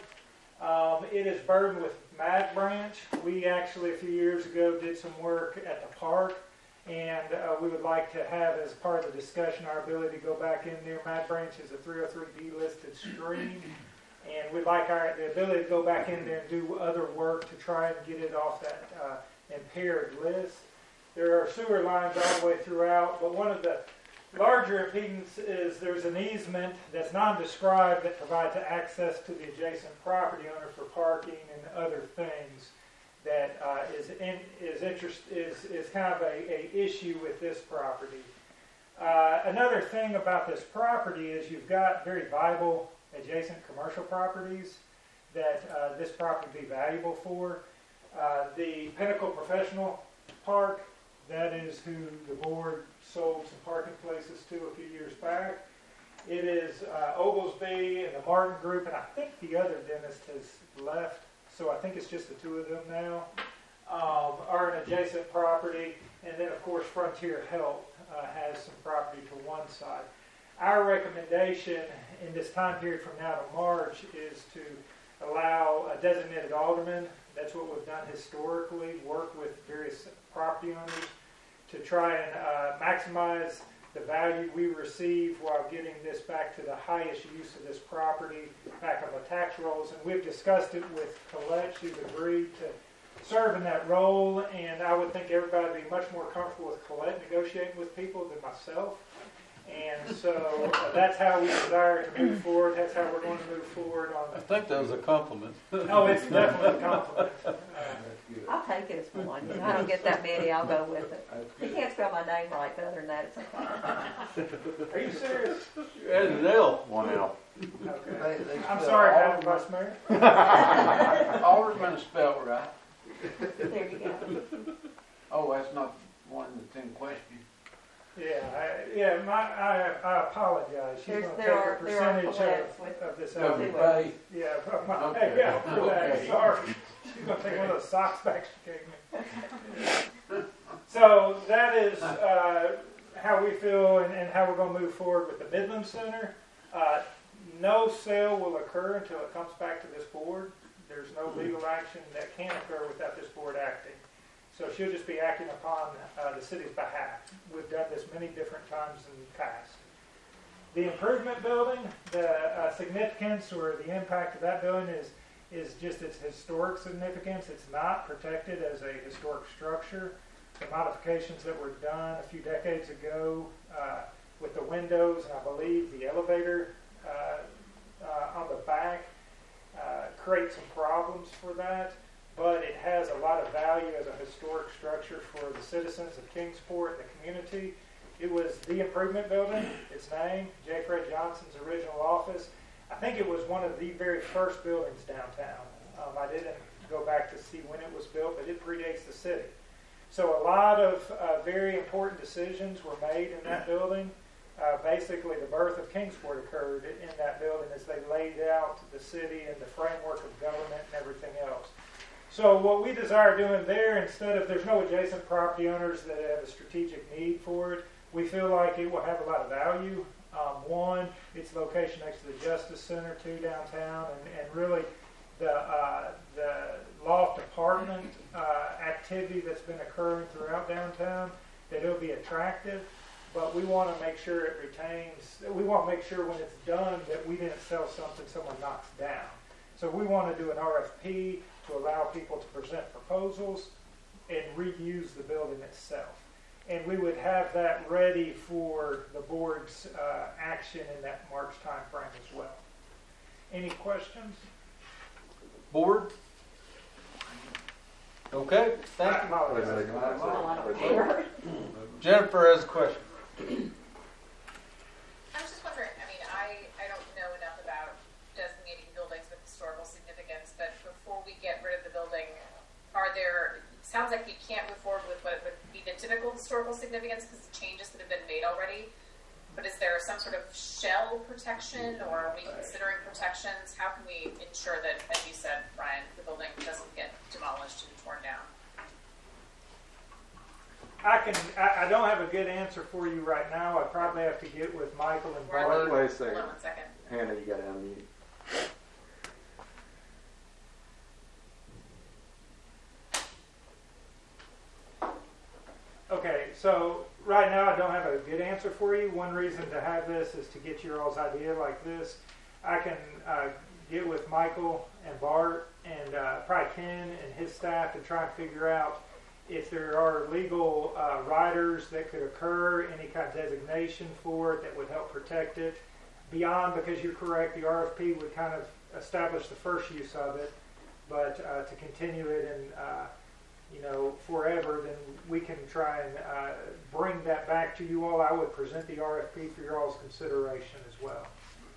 Um, it is burdened with Mag Branch. We actually a few years ago did some work at the park, and uh, we would like to have as part of the discussion our ability to go back in there. Mag Branch is a three oh three D listed stream, and we'd like our the ability to go back in there and do other work to try and get it off that uh, impaired list. There are sewer lines all the way throughout, but one of the larger impedance is there's an easement that's non-described that provides access to the adjacent property owner for parking and other things that uh, is in, is interest is is kind of a, a issue with this property. Uh, another thing about this property is you've got very viable adjacent commercial properties that uh, this property would be valuable for. Uh, the Pinnacle Professional Park, that is who the board sold some parking places to a few years back. It is uh, Oglesby and the Martin Group, and I think the other dentist has left, so I think it's just the two of them now, um, are an adjacent property. And then, of course, Frontier Health uh, has some property to one side. Our recommendation in this time period from now to March is to allow a designated alderman. That's what we've done historically, work with various property owners to try and uh, maximize the value we receive while getting this back to the highest use of this property, back on the tax rolls. And we've discussed it with Colette. She's agreed to serve in that role, and I would think everybody would be much more comfortable with Colette negotiating with people than myself. And so uh, that's how we desire to move forward. That's how we're going to move forward on I the... think that was a compliment. Oh, it's definitely a compliment. Uh, I'll take it as one. If I don't get that many, I'll go with it. That's He good. can't spell my name right, but other than that, it's okay. Are you serious? You added an L. One L. Okay. They- they I'm spell sorry, Madam Alderman- Vice Mayor. Alderman is spelled right. There you go. Oh, that's not one that's in question. Yeah, I, yeah. My, I, I apologize. She's There's- going to there take are- a there are percentage Colettes of, with- of this Of out. the Anyway. pay. Yeah, but my, Okay. yeah, for that. Okay. Sorry. She's going to take one of those socks back she gave me. So that is uh, how we feel and, and how we're going to move forward with the Midland Center. Uh, no sale will occur until it comes back to this board. There's no legal action that can occur without this board acting. So she'll just be acting upon uh, the city's behalf. We've done this many different times in the past. The improvement building, the uh, significance or the impact of that building is is just its historic significance. It's not protected as a historic structure. The modifications that were done a few decades ago uh, with the windows and I believe the elevator uh, uh, on the back uh, create some problems for that. But it has a lot of value as a historic structure for the citizens of Kingsport and the community. It was the improvement building, its name, J. Fred Johnson's original office. I think it was one of the very first buildings downtown. Um, I didn't go back to see when it was built, but it predates the city. So a lot of uh, very important decisions were made in that building. Uh, basically, the birth of Kingsport occurred in that building as they laid out the city and the framework of government and everything else. So what we desire doing there, instead of, there's no adjacent property owners that have a strategic need for it, we feel like it will have a lot of value. Um, one, its location next to the Justice Center, two, downtown, and, and really the, uh, the loft apartment uh, activity that's been occurring throughout downtown, that it'll be attractive, but we want to make sure it retains, we want to make sure when it's done that we didn't sell something someone knocks down. So we want to do an R F P to allow people to present proposals and reuse the building itself. And we would have that ready for the board's uh, action in that March timeframe as well. Any questions? Board? Okay, thank I you. apologize. Oh, I don't care. Jennifer has a question. I was just wondering, I mean, I, I don't know enough about designating buildings with historical significance, but before we get rid of the building, are there, sounds like you can't move forward with what would be the typical historical significance because of changes that have been made already. but is there some sort of shell protection, or are we considering protections? How can we ensure that, as you said, Brian, the building doesn't get demolished and torn down? I can. I, I don't have a good answer for you right now. I probably have to get with Michael and We're- Bart. Wait a Hold second. on one second. Hannah, you got to unmute. Okay, so right now I don't have a good answer for you. One reason to have this is to get your all's idea like this. I can uh, get with Michael and Bart and uh, probably Ken and his staff and try and figure out if there are legal uh, riders that could occur, any kind of designation for it that would help protect it. Beyond, because you're correct, the R F P would kind of establish the first use of it, but uh, to continue it and uh, you know, forever, then we can try and uh, bring that back to you all. I would present the R F P for your all's consideration as well.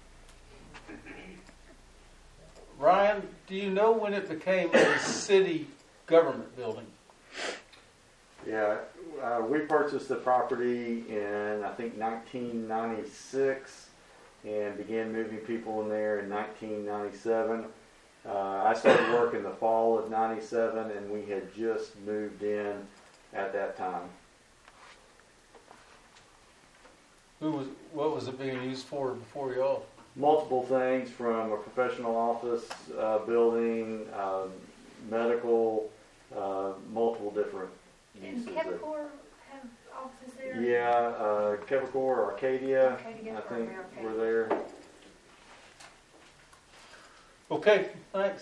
Ryan, do you know when it became a city government building? Yeah, uh, we purchased the property in, I think, nineteen ninety-six and began moving people in there in nineteen ninety-seven. Uh, I started work in the fall of ninety-seven, and we had just moved in at that time. Who was? What was it being used for before y'all? Multiple things, from a professional office uh, building, um, medical, uh, multiple different Didn't uses. of- Kevcor have offices there? Yeah, uh, Quebecor, Arcadia, Arcadia, I think Arcadia. we're there. Okay, thanks.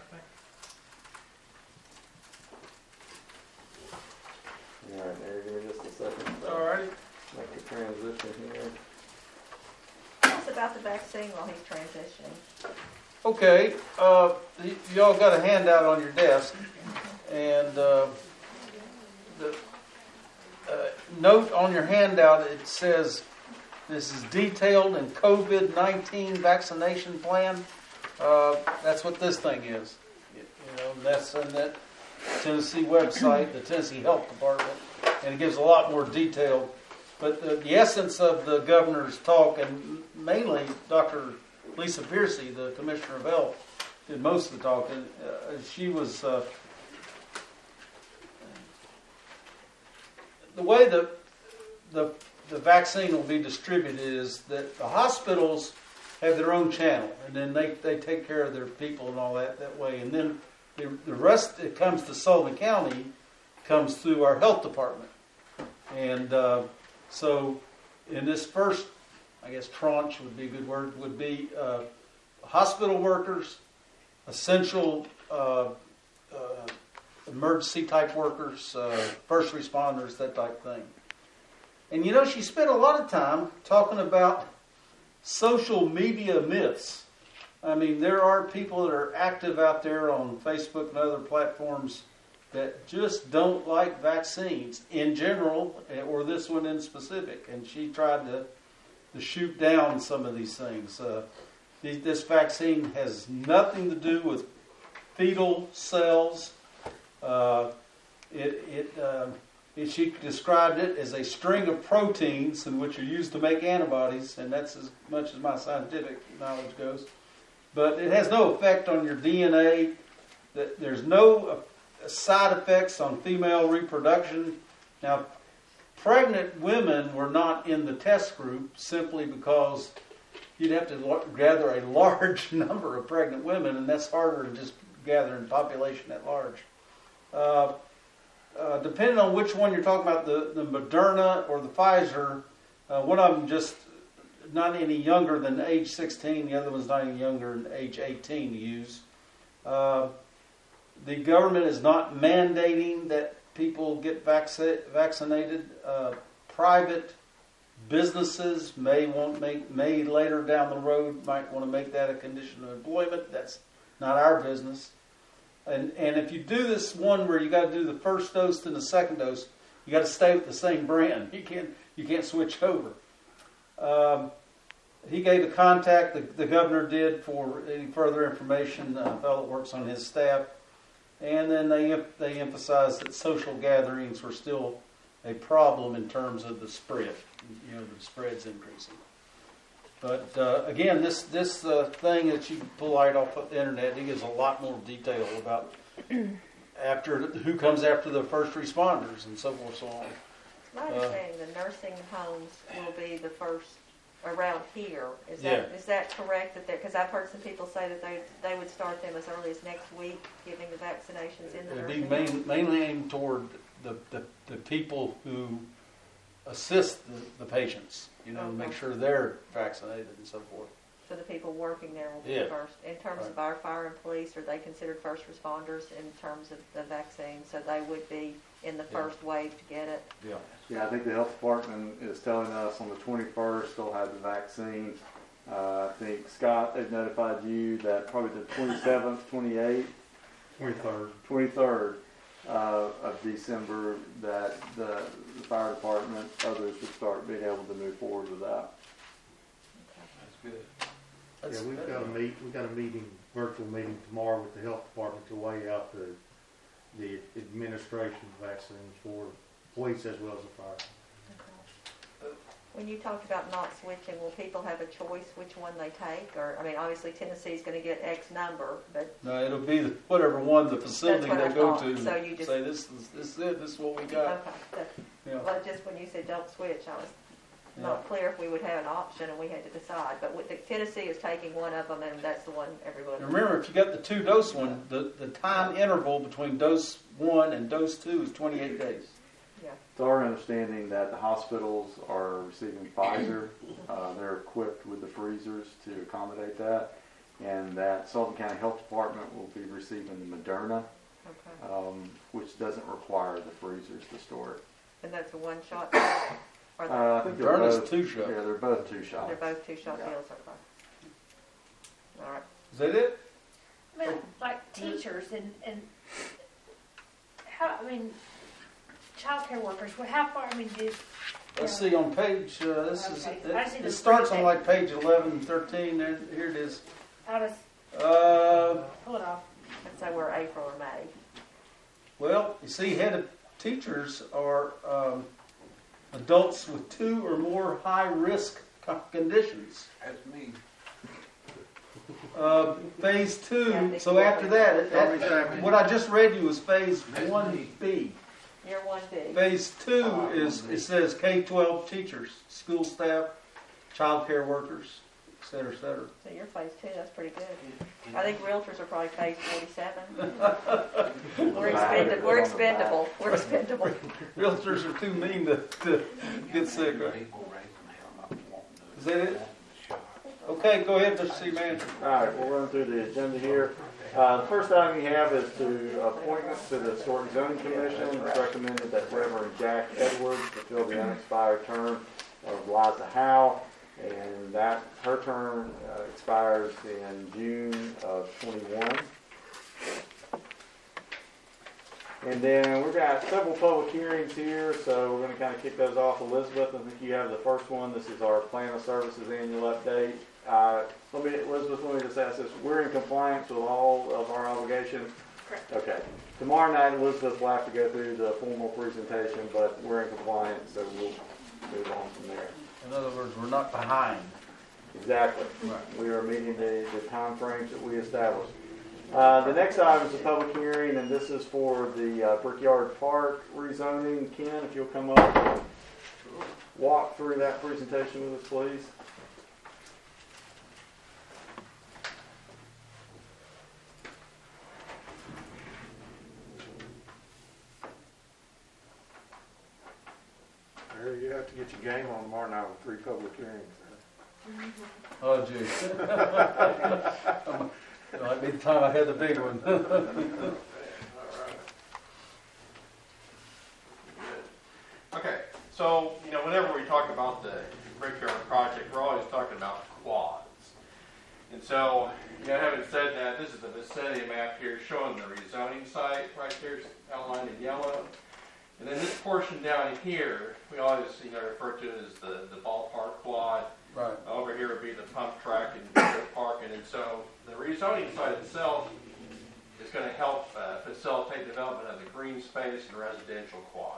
All right, Mary, give me just a second. All righty. Make a transition here. Tell us about the vaccine while he's transitioning. Okay, uh, y- y'all got a handout on your desk, and uh, the uh, note on your handout, it says this is detailed in COVID nineteen vaccination plan. Uh, that's what this thing is. You you know, and that's on that Tennessee website, the Tennessee Health Department, and it gives a lot more detail. But the, the essence of the governor's talk, and mainly Doctor Lisa Piercy, the Commissioner of Health, did most of the talking. Uh, she was uh, the way the the the vaccine will be distributed is that the hospitals have their own channel, and then they, they take care of their people and all that that way. And then the, the rest that comes to Sullivan County comes through our health department. And uh, so in this first, I guess tranche would be a good word, would be uh, hospital workers, essential uh, uh, emergency type workers, uh, first responders, that type thing. And you know, she spent a lot of time talking about social media myths. I mean, there are people that are active out there on Facebook and other platforms that just don't like vaccines in general, or this one in specific. And she tried to, to shoot down some of these things. Uh, these, this vaccine has nothing to do with fetal cells. Uh, it, it, uh, it, she described it as a string of proteins in which are used to make antibodies, and that's as much as my scientific knowledge goes. But it has no effect on your D N A. That there's no uh, side effects on female reproduction. Now, pregnant women were not in the test group simply because you'd have to gather a large number of pregnant women, and that's harder than just gathering population at large. Uh, uh, depending on which one you're talking about, the, the Moderna or the Pfizer, uh, one of them just not any younger than age sixteen, the other one's not any younger than age eighteen to use. Uh, the government is not mandating that people get vac- vaccinated. Uh, private businesses may want make may later down the road might want to make that a condition of employment. That's not our business. And and if you do this one where you got to do the first dose and the second dose, you got to stay with the same brand. You can't you can't switch over. Um, he gave the contact the, the governor did for any further information. A fellow that works on his staff, and then they they emphasized that social gatherings were still a problem in terms of the spread. You know, the spread's increasing. But uh, again, this this uh, thing that you pull right off of the internet, it gives a lot more detail about after who comes after the first responders and so forth, so on. My understanding, the nursing homes will be the first around here. Is that is that correct? That because I've heard some people say that they they would start them as early as next week, giving the vaccinations in the It'd be nursing homes. main, mainly aimed toward the, the, the people who assist the, the patients, you know, to make Okay. sure they're vaccinated and so forth. So the people working there will be Yeah. the first. In terms Right. of our fire and police, are they considered first responders in terms of the vaccine? So they would be in the Yeah. first wave to get it? Yeah. Yeah, I think the health department is telling us on the twenty-first they'll have the vaccine. Uh, I think, Scott, they've notified you that probably the twenty-seventh, twenty-eighth, twenty-third. twenty-third uh, of December that the, the fire department, others would start being able to move forward with that. That's good. That's Yeah, we've good. got a meet, we've got a meeting, virtual meeting tomorrow with the health department to weigh out the, the administration of vaccines for police as well as the fire. When you talked about not switching, will people have a choice which one they take? Or, I mean, obviously Tennessee's going to get X number, but No, it'll be the, whatever one, the facility what they I go thought. to, So you just- say this is, this is it, this is what we got. okay. That, Yeah. well, just when you said don't switch, I was not clear if we would have an option and we had to decide. But with the, Tennessee is taking one of them, and that's the one everybody. And remember, if you got the two dose one, the, the time interval between dose one and dose two is twenty-eight days. Yeah. It's our understanding that the hospitals are receiving Pfizer. Uh, they're equipped with the freezers to accommodate that. And that Sullivan County Health Department will be receiving the Moderna, Okay. um, which doesn't require the freezers to store it. And that's a one shot. Or Uh, I think they're Moderna's both, two shot. yeah, they're both two shots. they're both two shot Yeah. deals. Okay. All right. Is that it? I mean, like teachers and, and how, I mean, childcare workers, well, how far, I mean, did, Let's see, on page, uh, this is, Okay. it, I see it the starts on three like page eleven, thirteen, and here it is. how does, Uh, pull it off? Let's say we're April or May. well, you see, head of teachers are, um, adults with two or more high-risk co- conditions. That's me. Uh, phase Yeah, two, they- so after that, it- that, what I just read you was phase one B. Year one B. Phase two is, it says K twelve teachers, school staff, child care workers, et cetera, et cetera. So you're phase two. That's pretty good. I think realtors are probably phase forty-seven. We're expendable. We're expendable. We're expendable. Realtors are too mean to, to get sick. Right? Is that it? Okay, go ahead, Mister City Manager. All right, we'll run through the agenda here. Uh, the first item you have is to appointments to the Historic Zoning Commission. It's recommended that Reverend Jack Edwards fulfill the unexpired term of Liza Howe, and that her term uh, expires in June of twenty-one. And then we've got several public hearings here, so we're going to kind of kick those off. Elizabeth, I think you have the first one. This is our Plan of Services annual update. Uh, let me, Elizabeth, let me just ask this. We're in compliance with all of our obligations? Correct. Okay. Tomorrow night, Elizabeth will have to go through the formal presentation, but we're in compliance, so we'll move on from there. In other words, we're not behind. Exactly. We are meeting the, the time frames that we established. Uh, the next item is a public hearing, and this is for the uh, Brickyard Park rezoning. Ken, if you'll come up and walk through that presentation with us, please. Harry, you have to get your game on tomorrow night with three public hearings. Oh, gee. It might be the time I had the big one. Okay, so, you know, whenever we talk about the Brickyard project, we're always talking about quads. And so, you know, having said that, this is the vicinity map here showing the rezoning site right there, outlined in yellow. And then this portion down here, we always, you know, refer to as the, the ballpark quad. Right. Over here would be the pump track and the parking. And so the rezoning site itself is going to help uh, facilitate development of the green space and residential quad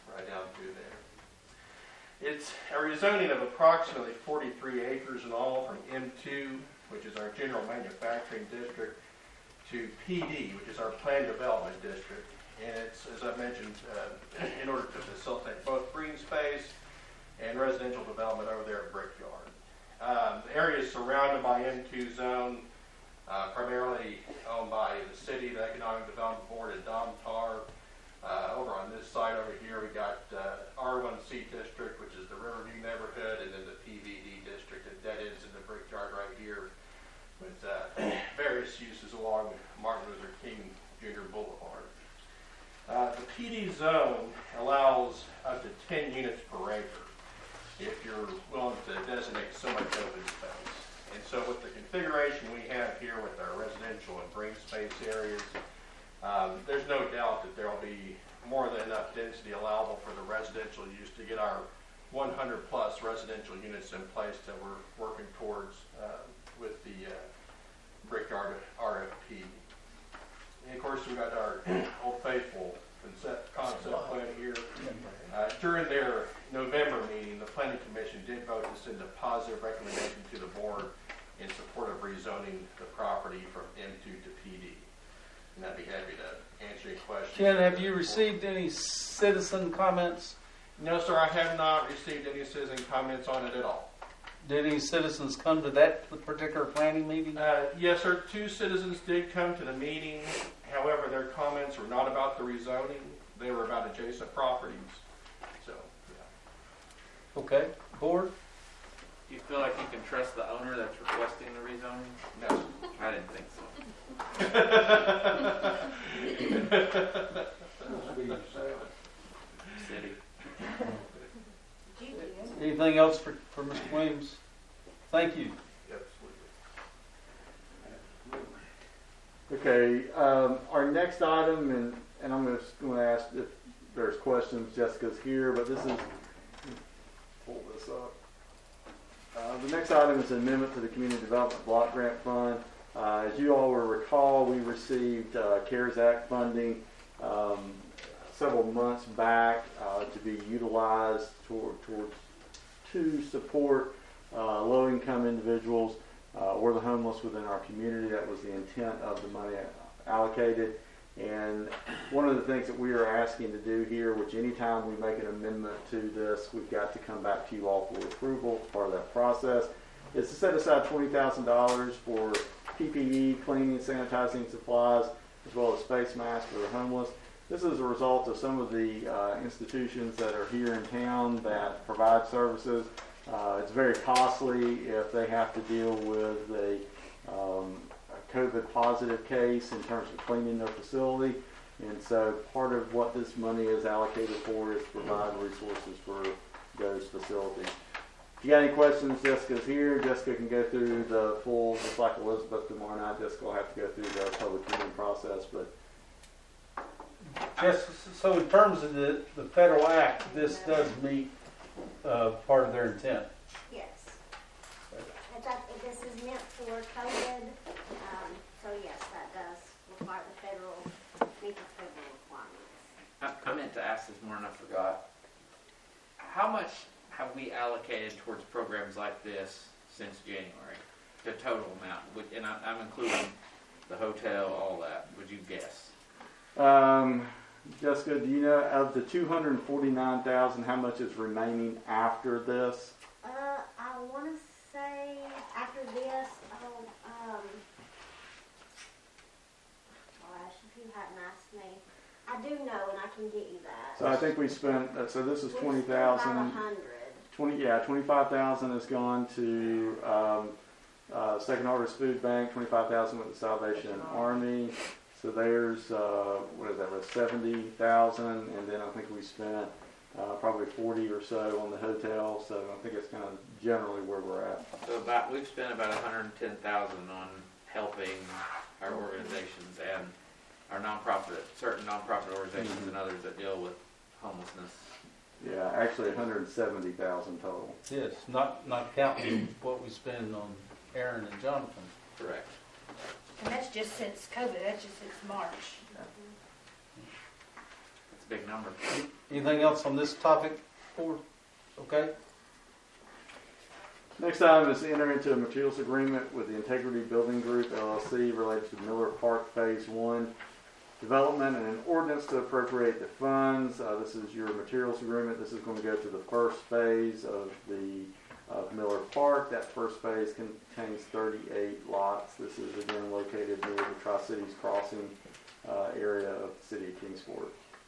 right down through there. It's a rezoning of approximately forty-three acres in all from M two, which is our general manufacturing district, to P D, which is our planned development district. And it's, as I mentioned, uh, in order to facilitate both green space and residential development over there at Brickyard. Um, the area is surrounded by M two zone, uh, primarily owned by the city, the Economic Development Board, and Domtar. Uh, over on this side over here, we got uh, R one C district, which is the Riverview neighborhood, and then the P V D district, and that ends in the Brickyard right here, with uh, various uses along Martin Luther King Junior Boulevard. Uh, the P D zone allows up to ten units per acre if you're willing to designate so much open space. And so with the configuration we have here with our residential and green space areas, um, there's no doubt that there will be more than enough density allowable for the residential use to get our one hundred plus residential units in place that we're working towards uh, with the uh, Brickyard R F P. And of course, we got our Old Faithful concept, concept plan here. Uh, during their November meeting, the Planning Commission did vote to send a positive recommendation to the board in support of rezoning the property from M two to P D. And I'd be happy to answer any questions. Ken, have you received any citizen comments? No, sir, I have not received any citizen comments on it at all. Did any citizens come to that particular planning meeting? Uh, yes, sir. Two citizens did come to the meeting. However, their comments were not about the rezoning. They were about adjacent properties. So, yeah. Okay. Board? Do you feel like you can trust the owner that's requesting the rezoning? No. I didn't think so. City. Anything else for, for Mister Williams? Thank you. Okay, um, our next item, and, and I'm just going to ask if there's questions. Jessica's here, but this is, pull this up. Uh, the next item is an amendment to the Community Development Block Grant Fund. Uh, as you all will recall, we received uh, CARES Act funding um, several months back uh, to be utilized toward, towards to support uh, low-income individuals uh, or the homeless within our community. That was the intent of the money allocated. And one of the things that we are asking to do here, which anytime we make an amendment to this, we've got to come back to you all for approval as part of that process, is to set aside twenty thousand dollars for P P E, cleaning, sanitizing supplies, as well as face masks for the homeless. This is a result of some of the uh, institutions that are here in town that provide services. Uh, it's very costly if they have to deal with a, um, a COVID positive case in terms of cleaning their facility. And so part of what this money is allocated for is to provide resources for those facilities. If you got any questions, Jessica's here. Jessica can go through the full, just like Elizabeth tomorrow night. Jessica will have to go through the public hearing process, but Yes, so in terms of the, the federal act, this does meet uh, part of their intent. Yes. In fact, this is meant for COVID, um, so yes, that does require the federal, meet the federal requirements. I, I meant to ask this more and I forgot. How much have we allocated towards programs like this since January? The total amount, Would- and I, I'm including the hotel, all that. Would you guess? Um, Jessica, do you know of the two hundred forty-nine thousand, how much is remaining after this? Uh, I want to say after this, oh, um, gosh, if you hadn't asked me, I do know, and I can get you that. So I think we spent, uh, so this is We twenty spent about thousand. a hundred. twenty, yeah, twenty-five thousand has gone to, um, uh, Second Harvest Food Bank, twenty-five thousand with the Salvation Army. So there's, uh, what is that, about seventy thousand, and then I think we spent, uh, probably forty or so on the hotel, so I think it's kind of generally where we're at. So about we've spent about one hundred ten thousand on helping our organizations and our nonprofit, certain nonprofit organizations Mm-hmm. and others that deal with homelessness. Yeah, actually one hundred seventy thousand total. Yes, not, not counting what we spend on Aaron and Jonathan. Correct. And that's just since COVID, that's just since March. a big number. Anything else on this topic, board? Okay. Next item is to enter into a materials agreement with the Integrity Building Group L L C related to Miller Park Phase One development and an ordinance to appropriate the funds. Uh, this is your materials agreement. This is going to go to the first phase of the of Miller Park. That first phase contains thirty-eight lots. This is again located near the Tri-Cities Crossing uh, area of the city of Kingsport.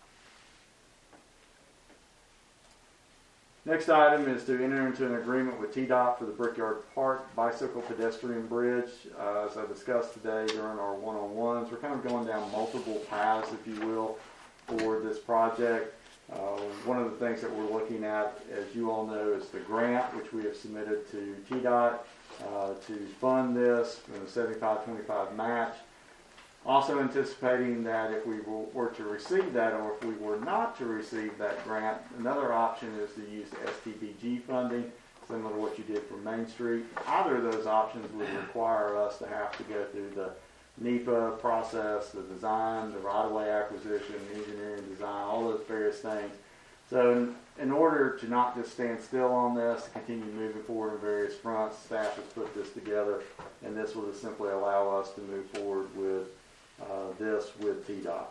Next item is to enter into an agreement with T DOT for the Brickyard Park Bicycle Pedestrian Bridge. Uh, as I discussed today during our one-on-ones, we're kind of going down multiple paths, if you will, for this project. Uh, one of the things that we're looking at, as you all know, is the grant, which we have submitted to T DOT uh, to fund this in a seventy-five twenty-five match. Also anticipating that if we were to receive that, or if we were not to receive that grant, another option is to use the S T B G funding, similar to what you did for Main Street. Either of those options would require us to have to go through the NEPA process, the design, the right-of-way acquisition, engineering design, all those various things. So in, in order to not just stand still on this, to continue moving forward on various fronts, staff has put this together, and this will just simply allow us to move forward with Uh, this with T DOT.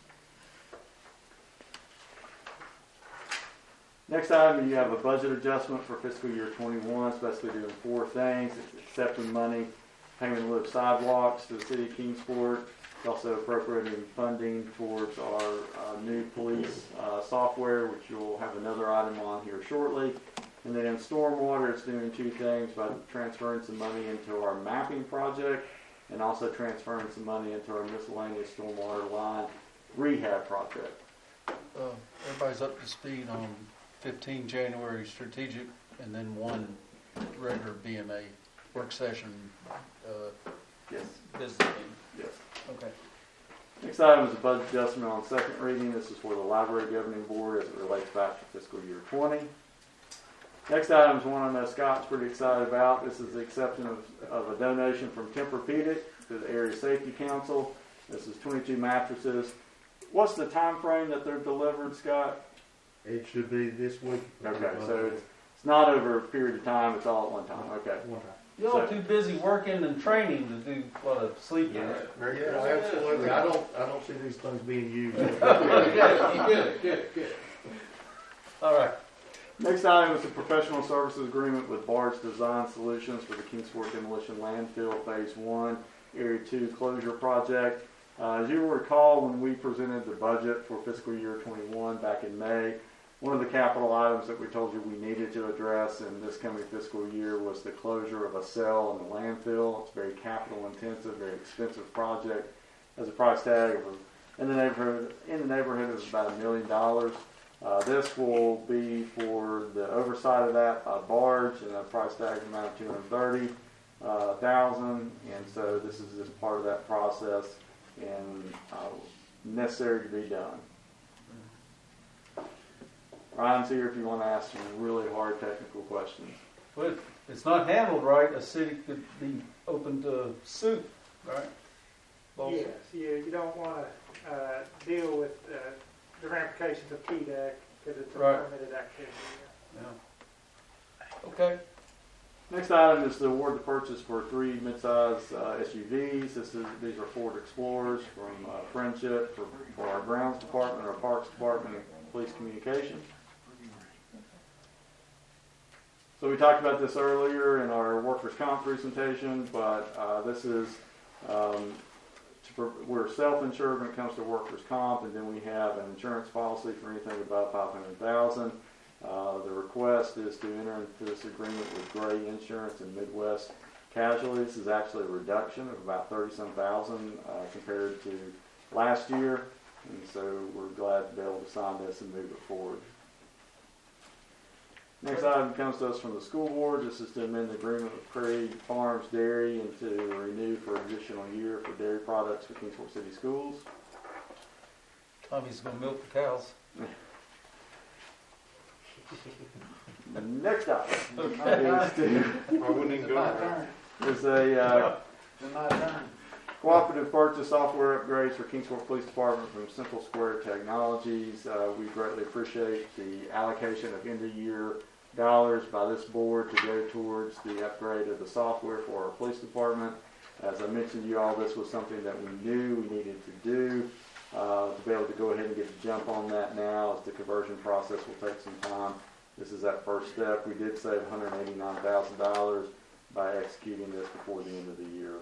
Next item, you have a budget adjustment for fiscal year twenty-one. It's basically doing four things. It's accepting money, payment in lieu of sidewalks to the city of Kingsport. It's also appropriating funding towards our uh, new police uh, software, which you'll have another item on here shortly. And then in stormwater, it's doing two things by transferring some money into our mapping project, and also transferring some money into our miscellaneous stormwater line rehab project. Uh, everybody's up to speed on fifteen January strategic, and then one regular B M A work session. Uh, yes. Business meeting. Yes. Okay. Next item is a budget adjustment on second reading. This is for the library governing board as it relates back to fiscal year twenty. Next item is one I know Scott's pretty excited about. This is the acceptance of, of a donation from Tempur-Pedic to the Area Safety Council. This is twenty-two mattresses. What's the time frame that they're delivered, Scott? It should be this week. Okay, so it's, it's not over a period of time. It's all at one time. Okay. One time. Y'all too busy working and training to do a lot of sleeping. Yeah, yeah, absolutely. I don't, I don't see these things being used. Good, good, good, good. All right. Next item is a professional services agreement with Barge Design Solutions for the Kingsport Demolition Landfill Phase One Area Two Closure Project. Uh, as you will recall, when we presented the budget for fiscal year twenty-one back in May, one of the capital items that we told you we needed to address in this coming fiscal year was the closure of a cell in the landfill. It's a very capital intensive, very expensive project. Has a price tag of in the neighborhood in the neighborhood of about a million dollars. Uh, this will be for the oversight of that by Barge, and a price tag amount of two hundred thirty thousand dollars. And so this is just part of that process and uh, necessary to be done. Ryan's here if you want to ask some really hard technical questions. Well, if it's not handled right, a city could be open to suit, right? Both. Yes, you, you don't want to uh, deal with uh, the ramifications of T D A C because it's a Right. permitted activity. Yeah. Okay. Next item is to award the purchase for three midsize uh, S U Vs. This is, these are Ford Explorers from uh, Friendship for, for our grounds department, our parks department, and police communications. So we talked about this earlier in our workers' comp presentation, but uh, this is um, to, we're self-insured when it comes to workers' comp, and then we have an insurance policy for anything above five hundred thousand dollars. Uh, the request is to enter into this agreement with Gray Insurance and Midwest Casualty. This is actually a reduction of about thirty-some thousand uh, compared to last year, and so we're glad to be able to sign this and move it forward. Next item comes to us from the school board. This is to amend the agreement with Craig Farms Dairy and to renew for an additional year for dairy products for Kingsport City Schools. Tommy's going to milk the cows. Next up Okay. is, to, I wouldn't even go there. is a uh, It's my turn. Cooperative purchase software upgrades for Kingsport Police Department from Central Square Technologies. Uh, we greatly appreciate the allocation of end-of-year dollars by this board to go towards the upgrade of the software for our police department. As I mentioned to you all, this was something that we knew we needed to do. Uh, to be able to go ahead and get the jump on that now, as the conversion process will take some time. This is that first step. We did save one hundred eighty-nine thousand dollars by executing this before the end of the year.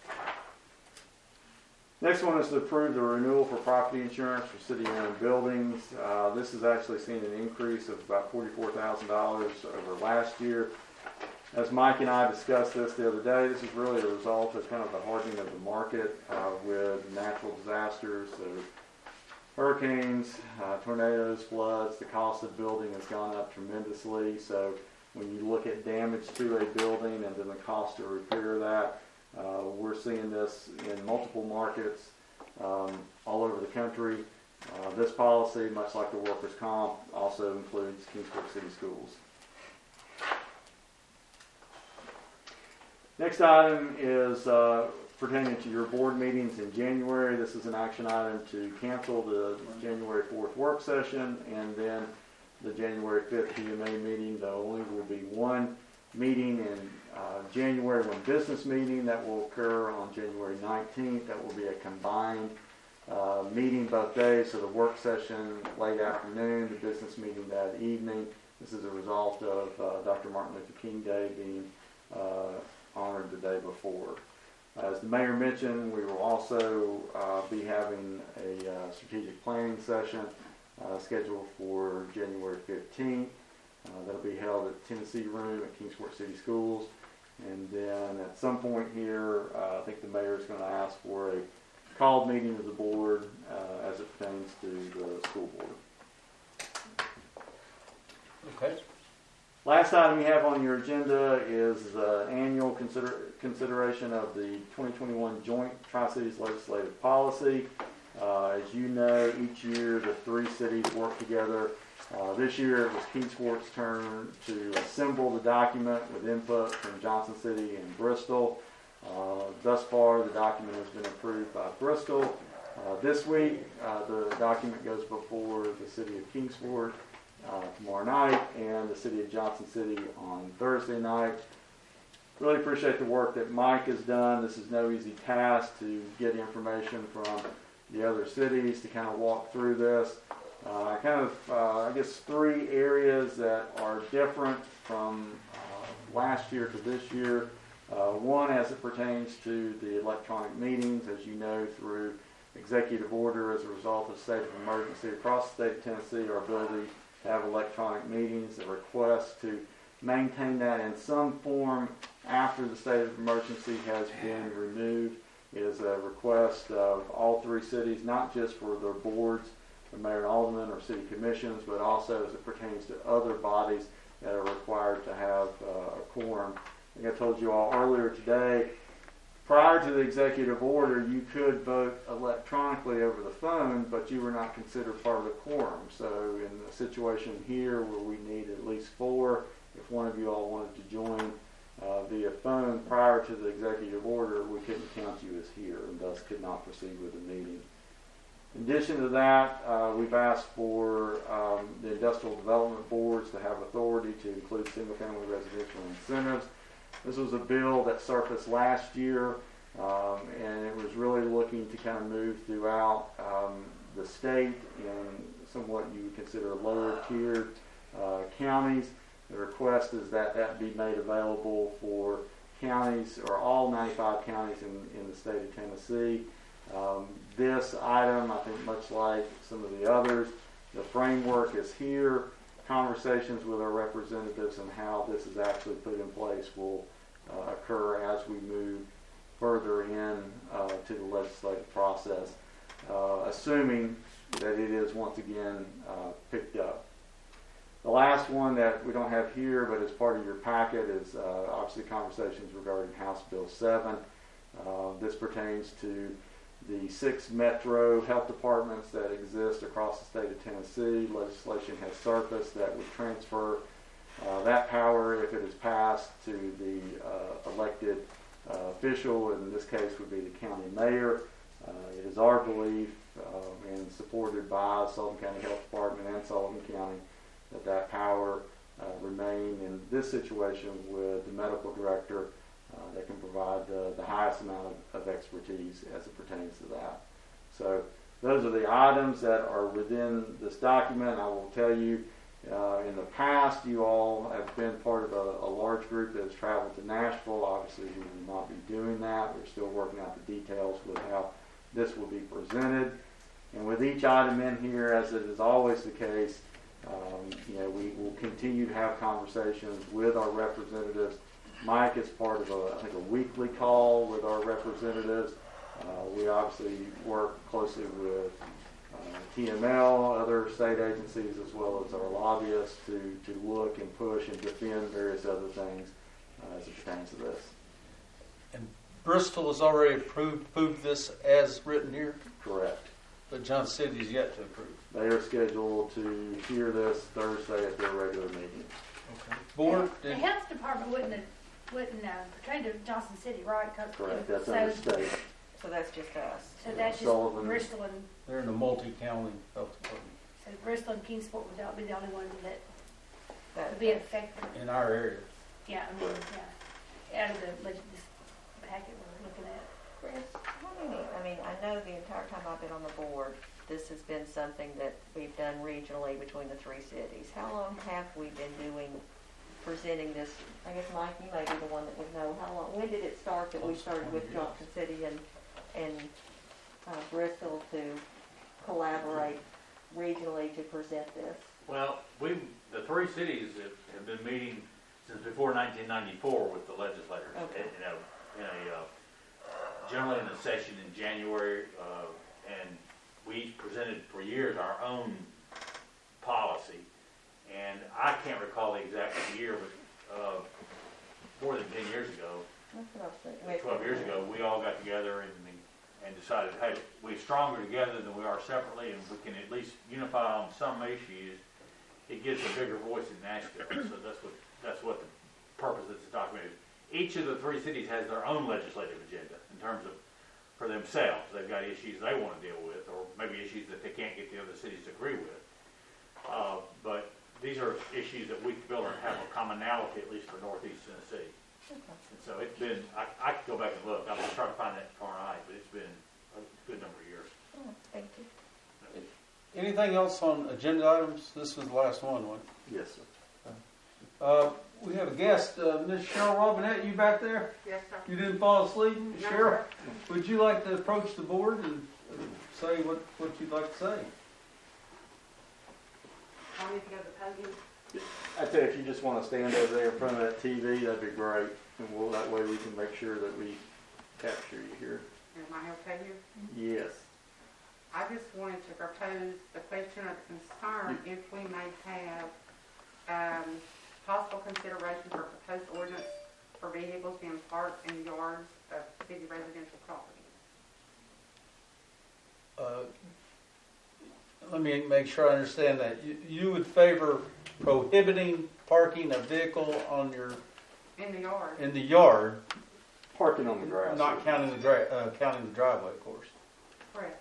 Next one is to approve the renewal for property insurance for city-owned buildings. Uh, this has actually seen an increase of about forty-four thousand dollars over last year. As Mike and I discussed this the other day, this is really a result of kind of the hardening of the market uh, with natural disasters, so hurricanes, uh, tornadoes, floods. The cost of building has gone up tremendously. So when you look at damage to a building and then the cost to repair that, uh, we're seeing this in multiple markets um, all over the country. Uh, this policy, much like the workers' comp, also includes Kingsport City Schools. Next item is uh, pertaining to your board meetings in January. This is an action item to cancel the January fourth work session, and then the January fifth P M A meeting. There only will be one meeting in uh, January, one business meeting that will occur on January nineteenth. That will be a combined uh, meeting both days, so the work session late afternoon, the business meeting that evening. This is a result of uh, Doctor Martin Luther King Day being uh, honored the day before. As the mayor mentioned, we will also uh, be having a uh, strategic planning session uh, scheduled for January fifteenth. Uh, that'll be held at Tennessee Room at Kingsport City Schools. And then at some point here, uh, I think the mayor is going to ask for a called meeting of the board uh, as it pertains to the school board. Okay. Last item we have on your agenda is uh, annual consider consideration of the twenty twenty-one Joint Tri-Cities Legislative Policy. Uh, as you know, each year the three cities work together. Uh, this year it was Kingsport's turn to assemble the document with input from Johnson City and Bristol. Uh, thus far, the document has been approved by Bristol. Uh, this week, uh, the document goes before the city of Kingsport Uh, tomorrow night, and the city of Johnson City on Thursday night. Really appreciate the work that Mike has done. This is no easy task to get information from the other cities to kind of walk through this. Uh, kind of, uh, I guess, three areas that are different from uh, last year to this year. Uh, one, as it pertains to the electronic meetings, as you know, through executive order as a result of state of emergency across the state of Tennessee, our ability to have electronic meetings, a request to maintain that in some form after the state of emergency has been removed is a request of all three cities, not just for their boards, the mayor and aldermen or city commissions, but also as it pertains to other bodies that are required to have uh, a quorum. I think I told you all earlier today, prior to the executive order, you could vote electronically over the phone, but you were not considered part of the quorum. So in the situation here where we need at least four, if one of you all wanted to join uh, via phone prior to the executive order, we couldn't count you as here and thus could not proceed with the meeting. In addition to that, uh, we've asked for um, the industrial development boards to have authority to include single-family residential incentives. This was a bill that surfaced last year, um, and it was really looking to kind of move throughout um, the state in somewhat you would consider lower tiered uh, counties. The request is that that be made available for counties, or all ninety-five counties in, in the state of Tennessee. Um, this item, I think much like some of the others, the framework is here. Conversations with our representatives and how this is actually put in place will uh, occur as we move further in uh, to the legislative process, uh, assuming that it is once again uh, picked up. The last one that we don't have here but is part of your packet is uh, obviously conversations regarding House Bill seven. Uh, this pertains to the six metro health departments that exist across the state of Tennessee. Legislation has surfaced that would transfer uh, that power, if it is passed, to the uh, elected uh, official, in this case would be the county mayor. Uh, it is our belief, uh, and supported by Sullivan County Health Department and Sullivan County, that that power uh, remain in this situation with the medical director uh, that can provide the, the highest amount of, of expertise as it pertains to that. So those are the items that are within this document. I will tell you, uh, in the past, you all have been part of a, a large group that has traveled to Nashville. Obviously, we will not be doing that. We're still working out the details with how this will be presented. And with each item in here, as it is always the case, um, you know, we will continue to have conversations with our representatives. Mike is part of a, I think, a weekly call with our representatives. Uh, we obviously work closely with uh, T M L, other state agencies, as well as our lobbyists to, to look and push and defend various other things uh, as it pertains to this. And Bristol has already approved, approved this as written here, Correct. but Johnson City is yet to approve. They are scheduled to hear this Thursday at their regular meeting. Okay. Board, The did, health department wouldn't, have- wouldn't, uh, pertain to Johnson City, right? 'Cause- Correct. That's so- under state. So that's just us. So that's just Sullivan. Bristol and, they're in the multi-county health department so Bristol and Kingsport would not be the only ones that That- would be affected. in our area. Yeah, I mean, yeah, out of the, legis- this packet we're looking at. Chris, how many, I mean, I know the entire time I've been on the board, this has been something that we've done regionally between the three cities. How long have we been doing, presenting this? I guess, Mike, you may be the one that would know. How long, when did it start that we started with Johnson City and, and uh, Bristol to collaborate regionally to present this? Well, we, the three cities have, have been meeting since before nineteen ninety-four with the legislators. Okay. You know, in a, uh, generally in a session in January, uh, and we presented for years our own policy. And I can't recall the exact year, but, uh, more than ten years ago, That's what I was thinking. twelve years ago, we all got together and, and decided, hey, we're stronger together than we are separately, and we can at least unify on some issues. It gives a bigger voice in Nashville, so that's what, that's what the purpose of this document is. Each of the three cities has their own legislative agenda in terms of, for themselves, they've got issues they want to deal with, or maybe issues that they can't get the other cities to agree with. Uh, but these are issues that we feel have a commonality, at least for Northeast Tennessee. And so it's been, I, I could go back and look, I was trying to find that tomorrow night, but it's been a good number of years. Oh, thank you. Anything else on agenda items? This was the last one, wasn't Yes, sir. it? Uh, we have a guest, uh, Miz Cheryl Robinette, you back there? Yes, sir. You didn't fall asleep? No, Cheryl, sir. would you like to approach the board and say what, what you'd like to say? I need to go to the podium. I tell you, if you just want to stand over there in front of that T V, that'd be great. And we'll, that way we can make sure that we capture you here. Am I okay here? Yes. I just wanted to propose the question of concern if we may have um, possible consideration for proposed ordinance for vehicles being parked in the yards of city residential property. Uh, let me make sure I understand that. You, you would favor prohibiting parking a vehicle on your, In the yard. in the yard, Parking on the grass. not counting the dri, uh, counting the driveway, of course. Correct.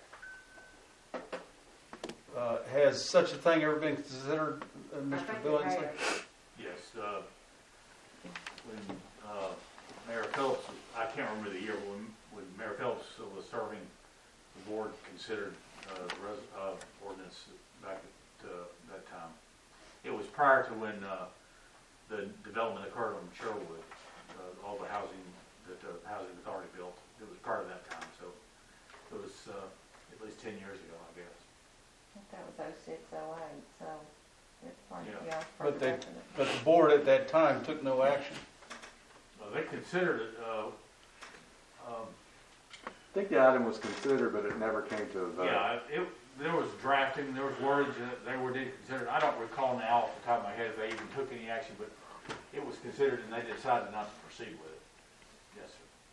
Uh, has such a thing ever been considered, uh, I Mister think it Billingsley? has. Yes, uh, when, uh, Mayor Phillips, I can't remember the year, but when, when Mayor Phillips was serving, the board considered, uh, the res, uh, ordinance back at, uh, that time. It was prior to when, uh, the development occurred on Sherwood, uh, all the housing that the Housing Authority built. It was part of that time, so it was, uh, at least ten years ago, I guess. I think that was oh six, oh eight, so it's part of, Yeah. yeah, part But of they, definite. but the board at that time took no action. Well, they considered it, uh, um, I think the item was considered, but it never came to a vote. yeah, it, there was drafting, there was words that they were did consider. I don't recall now off the top of my head if they even took any action, but it was considered and they decided not to proceed with it. Yes,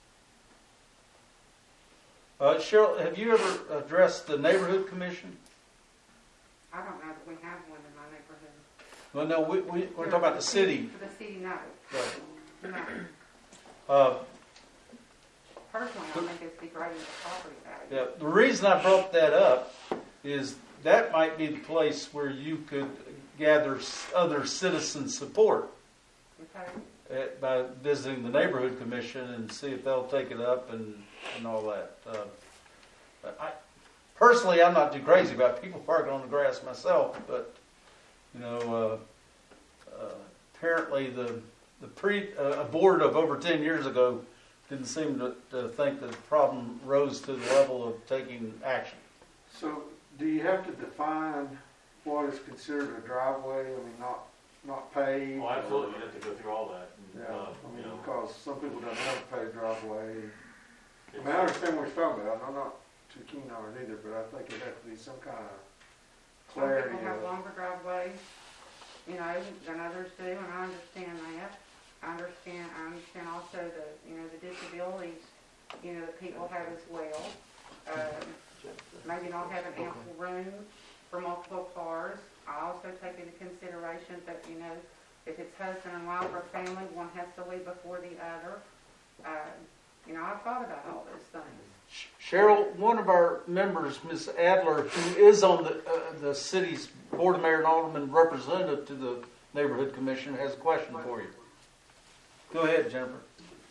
sir. Uh, Cheryl, have you ever addressed the neighborhood commission? I don't know that we have one in my neighborhood. Well, no, we, we, we're talking about the city. The city, no. Right. No. Uh, personally, I think it's degrading the property value. Yeah, the reason I brought that up is that might be the place where you could gather s- other citizen support Okay. at, by visiting the neighborhood commission and see if they'll take it up and, and all that. Uh, but I, personally, I'm not too crazy about people parking on the grass myself, but you know, uh, uh, apparently the the pre uh, a board of over ten years ago didn't seem to, to think that the problem rose to the level of taking action. So, do you have to define what is considered a driveway? I mean, not, not paved? Well, absolutely, you have to go through all that. and, Yeah, uh, I mean, you know. because some people don't have a paved driveway. I mean, I understand what you're talking about, and I'm not too keen on it either, but I think it has to be some kind of Some clarity people have of, longer driveways, you know, than others do, and I understand that. I understand, I understand also the, you know, the disabilities, you know, that people have as well. Um, maybe not having ample room for multiple cars. I also take into consideration that, you know, if it's husband and wife or family, one has to leave before the other. Uh, you know, I've thought about all those things. Cheryl, one of our members, Miz Adler, who is on the uh, the city's Board of Mayor and Alderman representative to the Neighborhood Commission, has a question for you. Go ahead, Jennifer.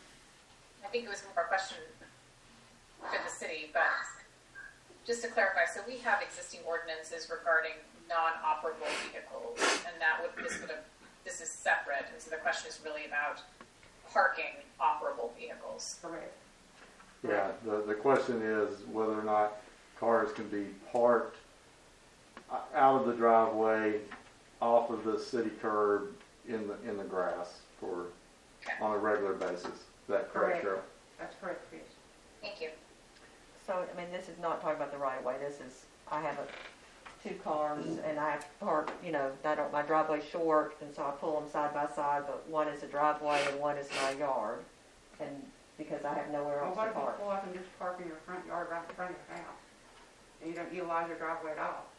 I think it was more a question for the city, but just to clarify, so we have existing ordinances regarding non-operable vehicles, and that would, this would have, this is separate, and so the question is really about parking operable vehicles. Correct. Yeah, the, the question is whether or not cars can be parked o- out of the driveway, off of the city curb, in the, in the grass for, on a regular basis. Is that correct, Cheryl? That's correct, Chris. Thank you. So, I mean, this is not talking about the right of way. This is, I have a, two cars and I have to park, you know, I don't, my driveway's short, and so I pull them side by side, but one is a driveway and one is my yard. And because I have nowhere Well, else what to if you park. pull up and just park in your front yard right in front of your house? And you don't utilize your driveway at all?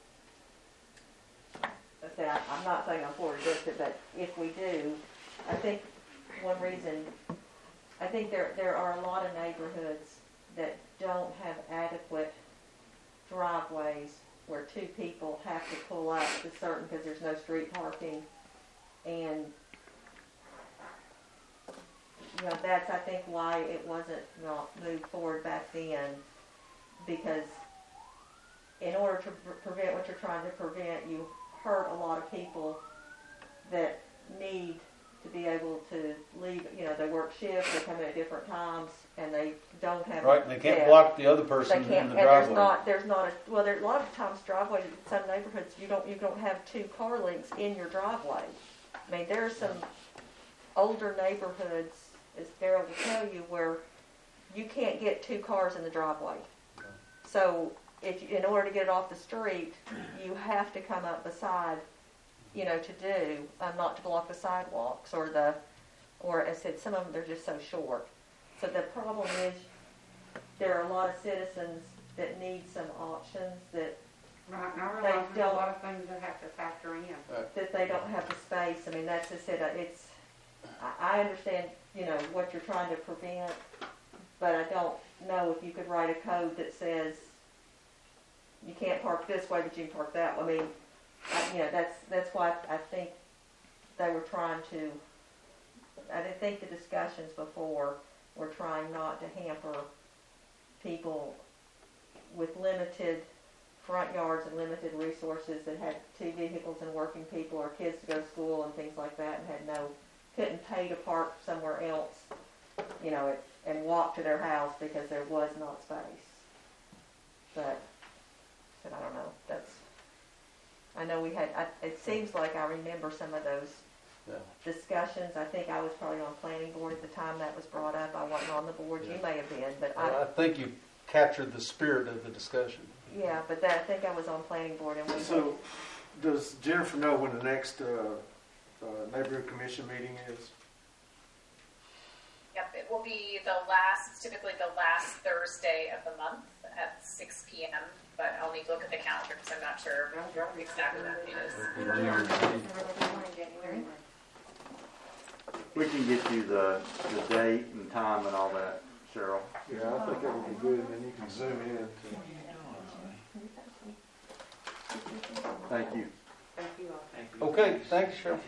I say, I- I'm not saying I'm for or against it, but if we do, I think one reason, I think there, there are a lot of neighborhoods that don't have adequate driveways where two people have to pull up to certain, because there's no street parking. And, you know, that's, I think, why it wasn't not moved forward back then, because in order to pre- prevent what you're trying to prevent, you hurt a lot of people that need to be able to leave, you know, they work shifts, they come in at different times, and they don't have. Right, and they can't yeah. block the other person They in can't, the and there's driveway. not, there's not a, well, there, a lot of times driveways in some neighborhoods, you don't, you don't have two car links in your driveway. I mean, there are some older neighborhoods, as Daryl will tell you, where you can't get two cars in the driveway. So, if, you- in order to get it off the street, you have to come up beside, you know, to do, um, not to block the sidewalks or the, or as I said, some of them, they're just so short. So the problem is, there are a lot of citizens that need some options that, Right, and I They realize there's a don't- lot of things that have to factor in. that they don't have the space. I mean, that's just it, it's, I, I understand, you know, what you're trying to prevent, but I don't know if you could write a code that says, you can't park this way, but you can park that way. I mean, I, you know, that's, that's why I think they were trying to, I didn't think the discussions before were trying not to hamper people with limited front yards and limited resources that had two vehicles and working people or kids to go to school and things like that, and had no, couldn't pay to park somewhere else, you know, it, and walk to their house because there was not space. But, but I don't know, that's, I know we had, I, it seems like I remember some of those Yeah. discussions. I think I was probably on planning board at the time that was brought up. I wasn't on the board. You Yeah. may have been, but Well, I I, think you captured the spirit of the discussion. yeah, but that, I think I was on planning board and we. so, does Jennifer know when the next, uh, uh, neighborhood commission meeting is? Yep, it will be the last, it's typically the last Thursday of the month at six P M, but I'll need to look at the calendar because I'm not sure exactly when it is. We can get you the, the date and time and all that Cheryl. Yeah, I think that would be good, and then you can zoom in to. Thank you. Thank you all. Thank you. Okay, thanks, Cheryl.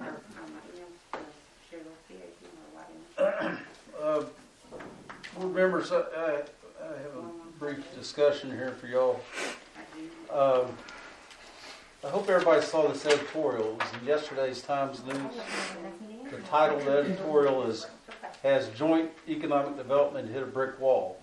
Uh, Board members, I, I I have a brief discussion here for y'all. Um, I hope everybody saw this editorial. It was in yesterday's Times News. The title of the editorial is, "Has Joint Economic Development Hit a Brick Wall?"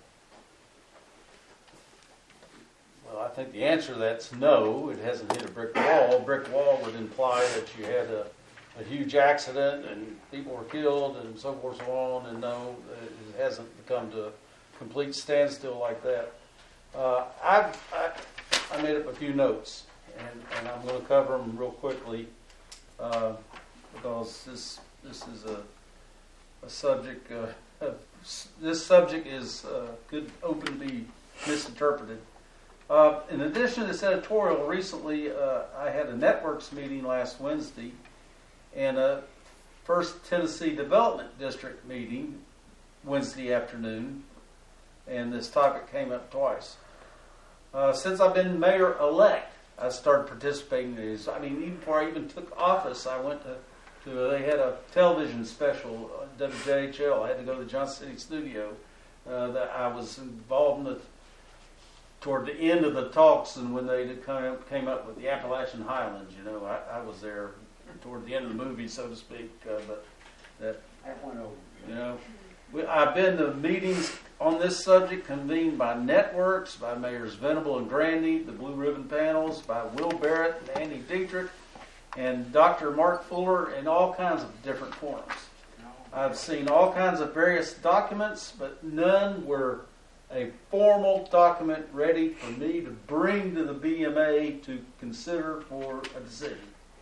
Well, I think the answer to that's no, it hasn't hit a brick wall. A brick wall would imply that you had a, a huge accident and people were killed and so forth and so on, and no, it hasn't come to a complete standstill like that. Uh, I've, I, I made up a few notes, and, and I'm going to cover them real quickly uh, because this this is a, a subject, uh, uh, this subject is uh, could open to be misinterpreted. Uh, in addition to this editorial, recently uh, I had a networks meeting last Wednesday and a First Tennessee Development District meeting Wednesday afternoon, and this topic came up twice. Uh, since I've been mayor-elect, I started participating in these. I mean, even before I even took office, I went to, to they had a television special, uh, W J H L. I had to go to the Johnson City studio. Uh, that I was involved in the toward the end of the talks, and when they kind of came up with the Appalachian Highlands, you know, I, I was there toward the end of the movie, so to speak. Uh, but that, that went over. You know, we, I've been to meetings on this subject convened by networks, by Mayors Venable and Grandy, the Blue Ribbon panels, by Will Barrett and Andy Dietrich, and Doctor Mark Fuller, in all kinds of different forums. I've seen all kinds of various documents, but none were a formal document ready for me to bring to the B M A to consider for a decision.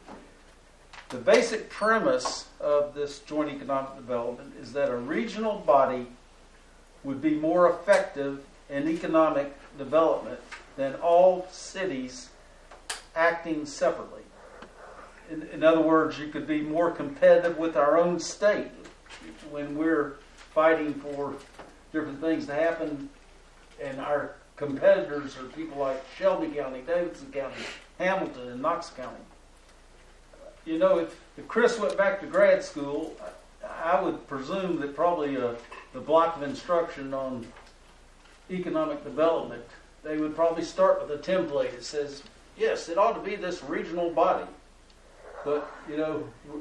The basic premise of this joint economic development is that a regional body would be more effective in economic development than all cities acting separately. In, in other words, you could be more competitive with our own state when we're fighting for different things to happen, and our competitors are people like Shelby County, Davidson County, Hamilton, and Knox County. You know, if, if Chris went back to grad school, I would presume that probably uh, the block of instruction on economic development, they would probably start with a template that says, yes, it ought to be this regional body. But, you know,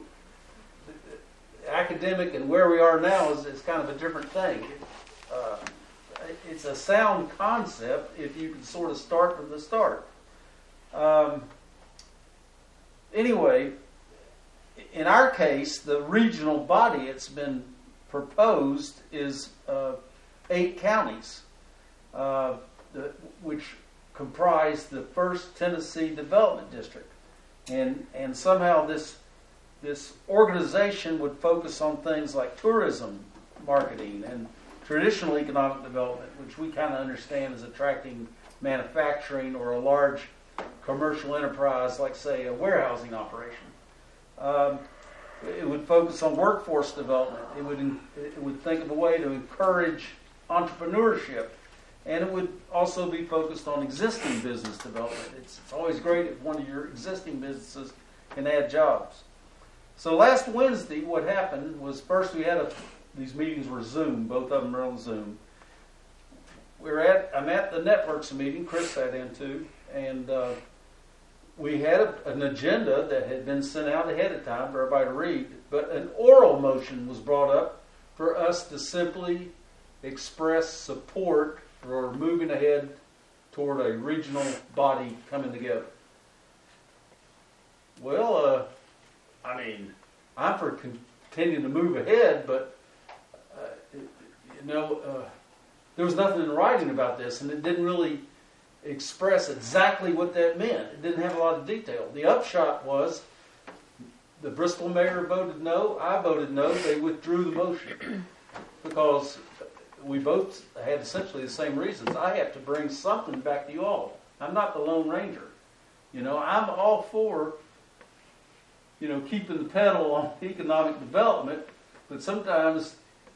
academic and where we are now is, is kind of a different thing. Uh, it's a sound concept if you can sort of start from the start. Um, anyway, in our case, the regional body that's been proposed is uh, eight counties, uh, the, which comprise the First Tennessee Development District. And, and somehow this, this organization would focus on things like tourism, marketing, and traditional economic development, which we kind of understand as attracting manufacturing or a large commercial enterprise, like, say, a warehousing operation. Um, it would focus on workforce development. It would, it would think of a way to encourage entrepreneurship. And it would also be focused on existing business development. It's, it's always great if one of your existing businesses can add jobs. So last Wednesday, what happened was first we had a, these meetings were Zoom, both of them were on Zoom. We're at, I'm at the networks meeting, Chris sat in too, and uh, we had a, an agenda that had been sent out ahead of time for everybody to read, but an oral motion was brought up for us to simply express support for moving ahead toward a regional body coming together. Well, uh, I mean, I'm for continuing to move ahead, but, uh, you know, uh, there was nothing in writing about this, and it didn't really express exactly what that meant. It didn't have a lot of detail. The upshot was the Bristol mayor voted no, I voted no, they withdrew the motion because we both had essentially the same reasons. I have to bring something back to you all. I'm not the Lone Ranger. You know, I'm all for, you know, keeping the pedal on economic development, but sometimes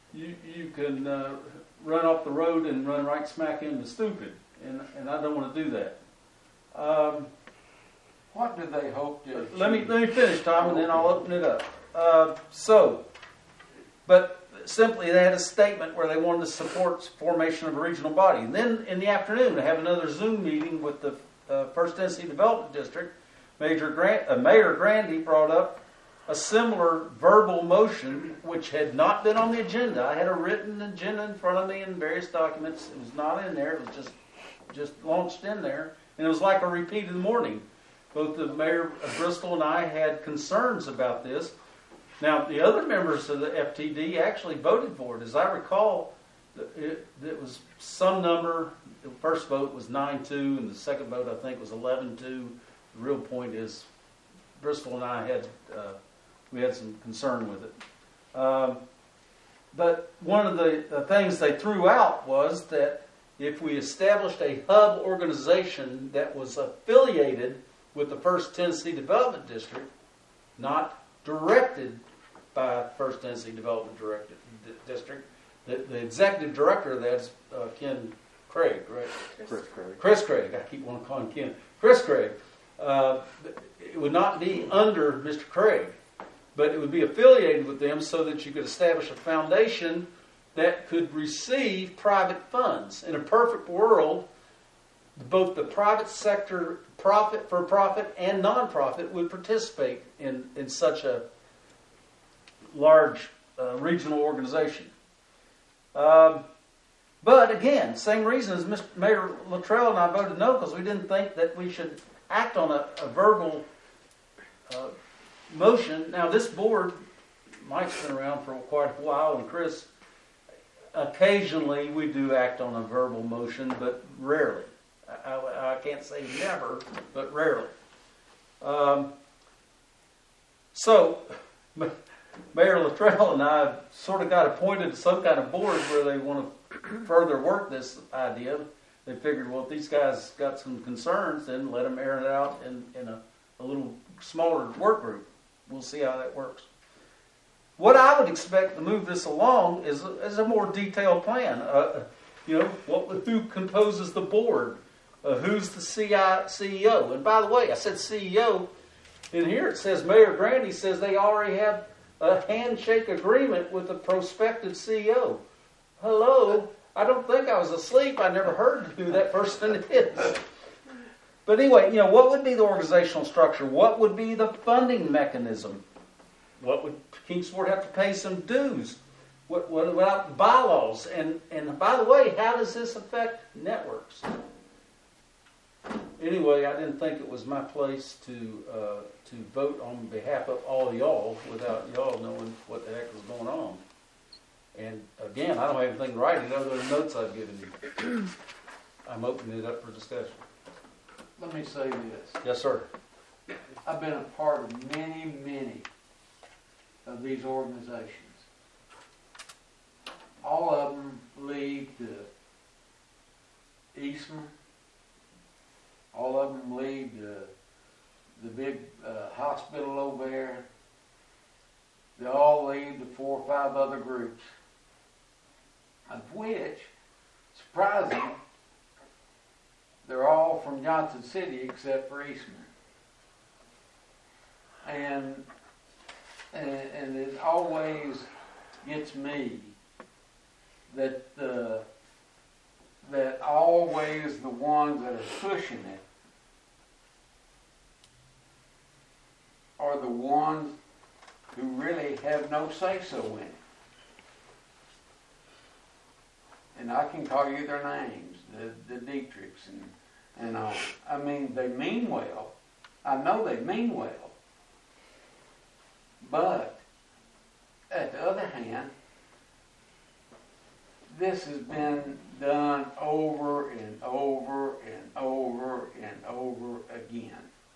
you, you can, uh, run off the road and run right smack into stupid, and, and I don't wanna do that. Um, What do they hope to achieve? Let me, let me finish, Tom, and then I'll open it up. Uh, so, but simply they had a statement where they wanted to support formation of a regional body. And then in the afternoon, they have another Zoom meeting with the uh, First Tennessee Development District. Major Grant, uh, Mayor Grandy brought up a similar verbal motion which had not been on the agenda. I had a written agenda in front of me in various documents. It was not in there. It was just, just launched in there. And it was like a repeat of the morning. Both the mayor of Bristol and I had concerns about this. Now, the other members of the F T D actually voted for it. As I recall, it, it was some number. The first vote was nine two, and the second vote, I think, was eleven two. The real point is Bristol and I had, uh, we had some concern with it. Um, but one of the, the things they threw out was that if we established a hub organization that was affiliated with the First Tennessee Development District, not directed by First Tennessee Development Directed, D- District. The, the executive director of that is uh, Ken Craig, right? Chris Craig. Chris Craig. I keep wanting to call him Ken. Chris Craig. Uh, it would not be under Mister Craig, but it would be affiliated with them so that you could establish a foundation that could receive private funds. In a perfect world, both the private sector, profit for profit and non-profit, would participate in, in such a large uh, regional organization. Um, but again, same reason as Mister Mayor Luttrell and I voted no, because we didn't think that we should act on a, a verbal uh, motion. Now this board, Mike's been around for quite a while, and Chris, occasionally we do act on a verbal motion, but rarely. I, I, I can't say never, but rarely. Um, so, Mayor Luttrell and I sort of got appointed to some kind of board where they want to further work this idea. They figured, well, if these guys got some concerns, then let them air it out in, in a, a little smaller work group. We'll see how that works. What I would expect to move this along is, is a more detailed plan. Uh, you know, what, who composes the board? Uh, who's the C I, C E O? And by the way, I said C E O. In here it says Mayor Grandy says they already have a handshake agreement with the prospective C E O. Hello? I don't think I was asleep. I never heard who that person is. But anyway, you know, what would be the organizational structure? What would be the funding mechanism? What would Kingsport have to pay some dues? What, what about bylaws? And, and by the way, how does this affect networks? Anyway, I didn't think it was my place to uh, to vote on behalf of all y'all without y'all knowing what the heck was going on. And again, I don't have anything to write other than notes I've given you. I'm opening it up for discussion. Let me say this. Yes, sir. I've been a part of many, many of these organizations. All of them lead to Eastman. All of them lead to the big uh, hospital over there. They all lead to four or five other groups, of which, surprisingly, they're all from Johnson City except for Eastman. And, and, and it always gets me that uh, that always the ones that are pushing it are the ones who really have no say-so in it. And I can call you their names, the, the Dietrichs, and, and all. I mean, they mean well. I know they mean well. But, at the other hand, this has been done over and over and over and over again.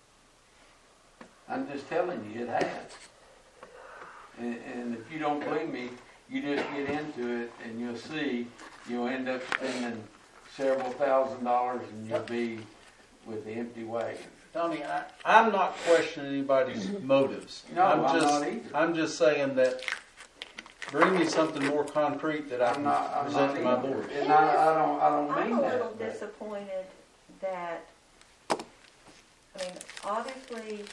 I'm just telling you, it has. And, and if you don't believe me, you just get into it and you'll see you'll end up spending several thousand dollars and you'll be with the empty wagon. Tony, I, I'm not questioning anybody's motives. No, I'm I'm just, not either. I'm just saying that bring me something more concrete that I I'm can not, I'm present not to my either. board. And I, I don't, I don't I'm mean a that. little but- disappointed that, I mean, obviously,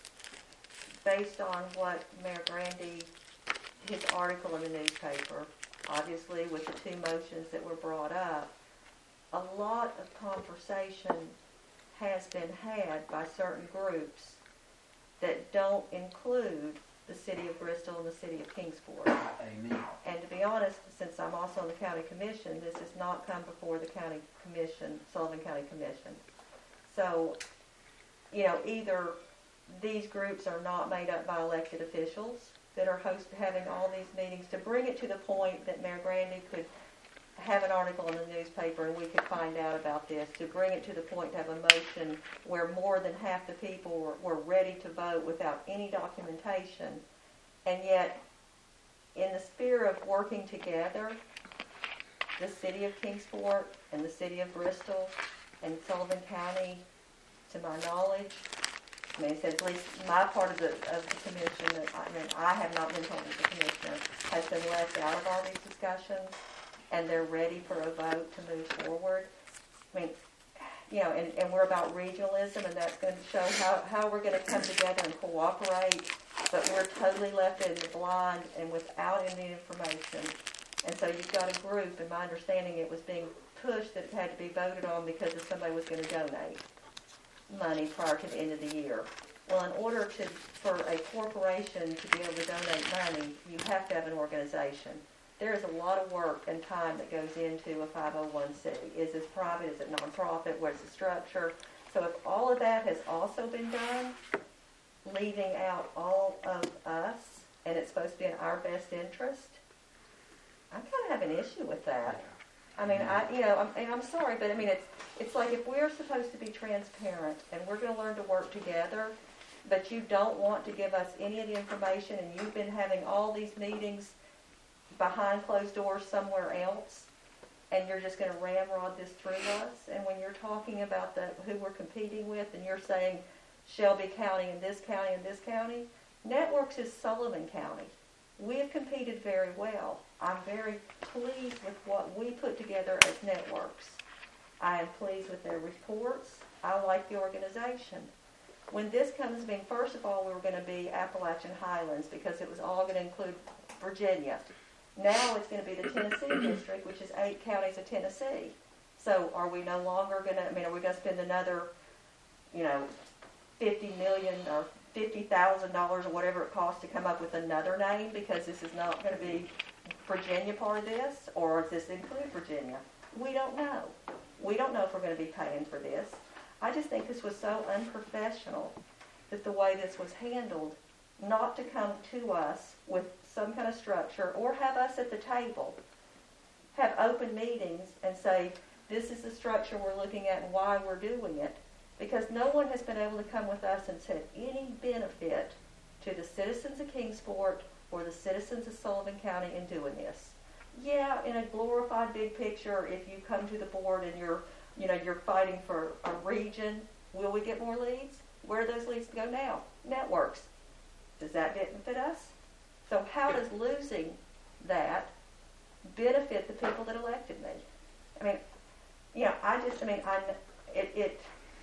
based on what Mayor Grandy, his article in the newspaper, obviously with the two motions that were brought up, a lot of conversation has been had by certain groups that don't include the city of Bristol and the city of Kingsport. Amen. And to be honest, since I'm also on the county commission, this has not come before the county commission, Sullivan County Commission. So, you know, either these groups are not made up by elected officials that are host, having all these meetings to bring it to the point that Mayor Grandy could have an article in the newspaper and we could find out about this, to bring it to the point to have a motion where more than half the people were, were ready to vote without any documentation. And yet, in the spirit of working together, the city of Kingsport and the city of Bristol and Sullivan County, to my knowledge, I mean, it says at least my part of the, of the commission, that I mean, I have not been told as the commissioner, has been left out of all these discussions, and they're ready for a vote to move forward. I mean, you know, and, and we're about regionalism, and that's going to show how, how we're going to come together and cooperate, but we're totally left in the blind and without any information. And so you've got a group, and my understanding it was being pushed that it had to be voted on because if somebody was going to donate money prior to the end of the year. Well, in order to for a corporation to be able to donate money, you have to have an organization. There is a lot of work and time that goes into a five oh one c. Is this private? Is it nonprofit? What's the structure? So if all of that has also been done, leaving out all of us, and it's supposed to be in our best interest, I kind of have an issue with that. I mean, I, you know, I'm, and I'm sorry, but I mean, it's, it's like if we're supposed to be transparent and we're going to learn to work together, but you don't want to give us any of the information and you've been having all these meetings behind closed doors somewhere else, and you're just going to ramrod this through us. And when you're talking about the, who we're competing with, and you're saying Shelby County and this county and this county, Networks is Sullivan County. We have competed very well. I'm very pleased with what we put together as Networks. I am pleased with their reports. I like the organization. When this comes to being, first of all, we were going to be Appalachian Highlands because it was all going to include Virginia. Now it's going to be the Tennessee District, which is eight counties of Tennessee. So are we no longer going to, I mean, are we going to spend another, you know, fifty million dollars or fifty thousand dollars or whatever it costs to come up with another name because this is not going to be Virginia part of this, or does this include Virginia? We don't know. We don't know if we're going to be paying for this. I just think this was so unprofessional that the way this was handled, not to come to us with some kind of structure or have us at the table, have open meetings and say, this is the structure we're looking at and why we're doing it. Because no one has been able to come with us and said any benefit to the citizens of Kingsport or the citizens of Sullivan County in doing this. Yeah, in a glorified big picture, if you come to the board and you're, you know, you're fighting for a region, will we get more leads? Where do those leads go now? Networks. Does that benefit us? So how does losing that benefit the people that elected me? I mean, you know, I just, I mean, I, it, it,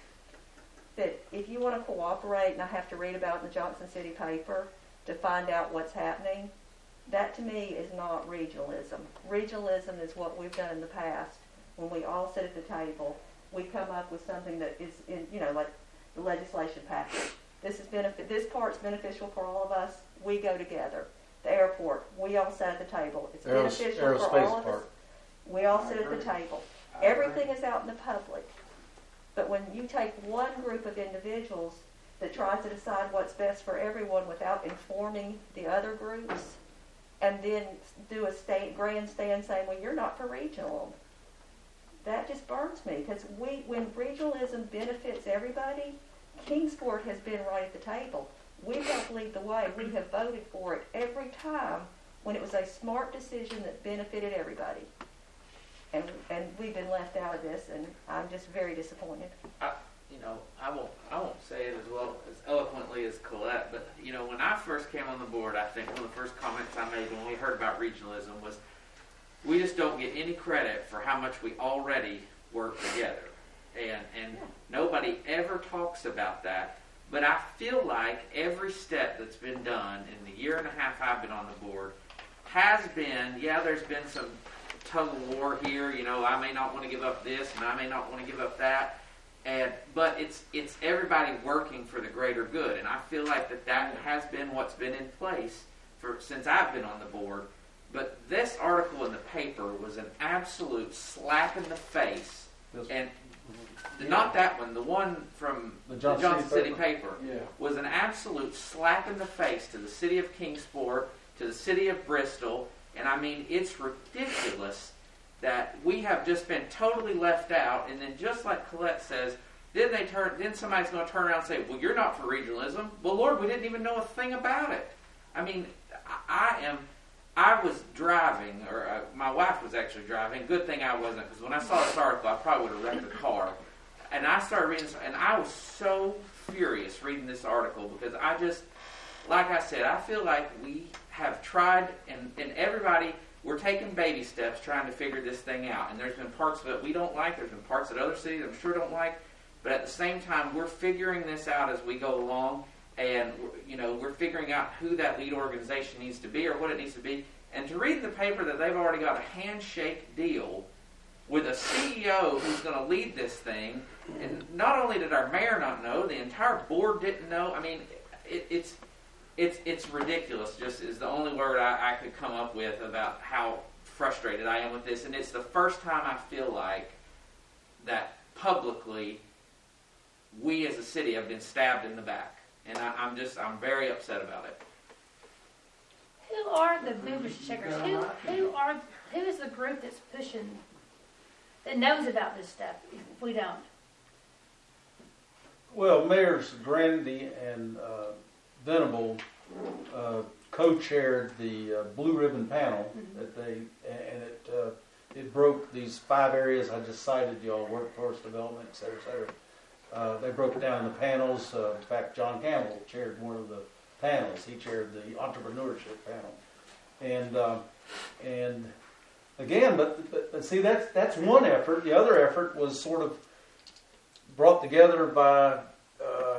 that if you want to cooperate, and I have to read about it in the Johnson City paper to find out what's happening, that to me is not regionalism. Regionalism is what we've done in the past when we all sit at the table. We come up with something that is, in, you know, like the legislation package. This is benefit. This part's beneficial for all of us. We go together. The airport, we all sit at the table. It's Aeros- beneficial for all of us. part. We all sit at the table. Everything is out in the public. But when you take one group of individuals that tries to decide what's best for everyone without informing the other groups, and then do a state grandstand saying, well, you're not for regional, that just burns me. Because we, when regionalism benefits everybody, Kingsport has been right at the table. We helped lead the way. We have voted for it every time when it was a smart decision that benefited everybody. And and we've been left out of this, and I'm just very disappointed. I, you know, I won't, I won't say it as well, as eloquently as Colette, but, you know, when I first came on the board, I think one of the first comments I made when we heard about regionalism was, we just don't get any credit for how much we already work together. And, and nobody ever talks about that. But I feel like every step that's been done in the year and a half I've been on the board has been, yeah, there's been some tug of war here, you know, I may not want to give up this and I may not want to give up that. And, but it's it's everybody working for the greater good. And I feel like that, that has been what's been in place for since I've been on the board. But this article in the paper was an absolute slap in the face. And not that one, the one from the Johnson, the Johnson City, City paper, paper yeah. was an absolute slap in the face to the city of Kingsport, to the city of Bristol. And I mean, it's ridiculous that we have just been totally left out. And then just like Colette says, then they turn, then somebody's going to turn around and say, well, you're not for regionalism. Well, Lord, we didn't even know a thing about it. I mean, I am... I was driving, or uh, my wife was actually driving. Good thing I wasn't, because when I saw this article, I probably would have wrecked the car. And I started reading this, and I was so furious reading this article, because I just, like I said, I feel like we have tried, and, and everybody, we're taking baby steps trying to figure this thing out. And there's been parts of it we don't like. There's been parts that other cities I'm sure don't like. But at the same time, we're figuring this out as we go along. And, you know, we're figuring out who that lead organization needs to be or what it needs to be. And to read in the paper that they've already got a handshake deal with a C E O who's going to lead this thing. And not only did our mayor not know, the entire board didn't know. I mean, it, it's it's it's ridiculous, just is the only word I, I could come up with about how frustrated I am with this. And it's the first time I feel like that publicly we as a city have been stabbed in the back. And I, I'm just, I'm very upset about it. Who are the boobish checkers? Who, who are, who is the group that's pushing, that knows about this stuff if we don't? Well, Mayors Grandy and uh, Venable uh, co-chaired the uh, Blue Ribbon Panel mm-hmm. that they, and it uh, it broke these five areas I just cited, y'all, workforce development, et cetera, et cetera. Uh, they broke it down in the panels. Uh, in fact, John Campbell chaired one of the panels. He chaired the entrepreneurship panel. And uh, and again, but, but, but see, that's that's one effort. The other effort was sort of brought together by uh,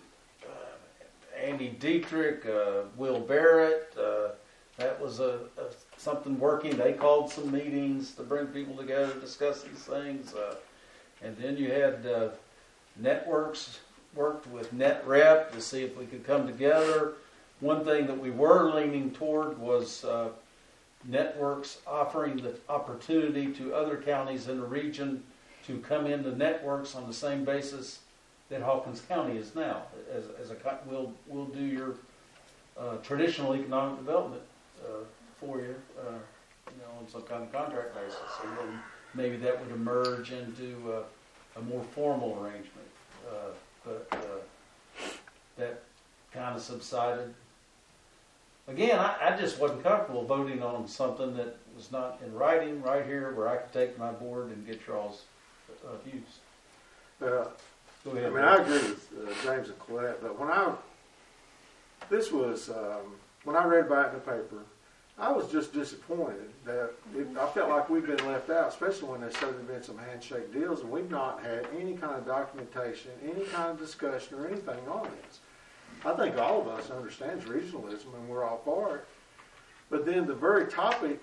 uh, Andy Dietrich, uh, Will Barrett. Uh, that was a, a something working. They called some meetings to bring people together, discuss these things. Uh, and then you had uh, Networks worked with NetRep to see if we could come together. One thing that we were leaning toward was uh, Networks offering the opportunity to other counties in the region to come into Networks on the same basis that Hawkins County is now. As, as a we'll we'll do your uh, traditional economic development uh, for you, uh, you know, on some kind of contract basis, and then maybe that would emerge into uh, a more formal arrangement. Uh, but uh, that kind of subsided. Again, I, I just wasn't comfortable voting on something that was not in writing right here where I could take my board and get y'all's uh, views. Uh, Go ahead. I mean, I agree with uh, James and Colette, but when I, this was, um, when I read about it in the paper, I was just disappointed that it, I felt like we've been left out, especially when they said there have been some handshake deals, and we've not had any kind of documentation, any kind of discussion or anything on this. I think all of us understands regionalism, and we're all for it. But then the very topic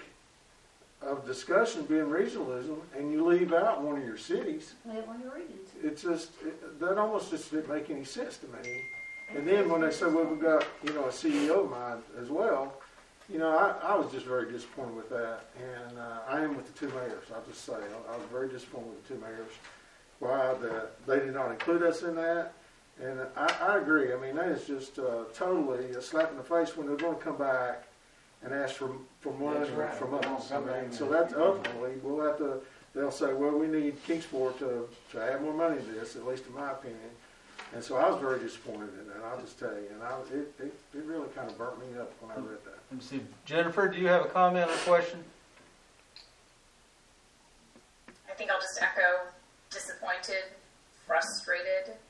of discussion being regionalism, and you leave out one of your cities, Leave one of your regions. it's just, it, that almost just didn't make any sense to me. And then when they said, well, we've got, you know, a C E O of mine as well, you know, I, I was just very disappointed with that, and uh, I am with the two mayors. I'll just say I, I was very disappointed with the two mayors. Why the, they did not include us in that, and I, I agree. I mean, that is just uh, totally a slap in the face when they're going to come back and ask for for money right. from us. I mean, so that's ultimately we'll have to. They'll say, well, we need Kingsport to to add more money to this, at least in my opinion. And so I was very disappointed in that. I'll just tell you, and I it it, it really kind of burnt me up when I read that. Let me see, Jennifer, do you have a comment or question? I think I'll just echo disappointed, frustrated.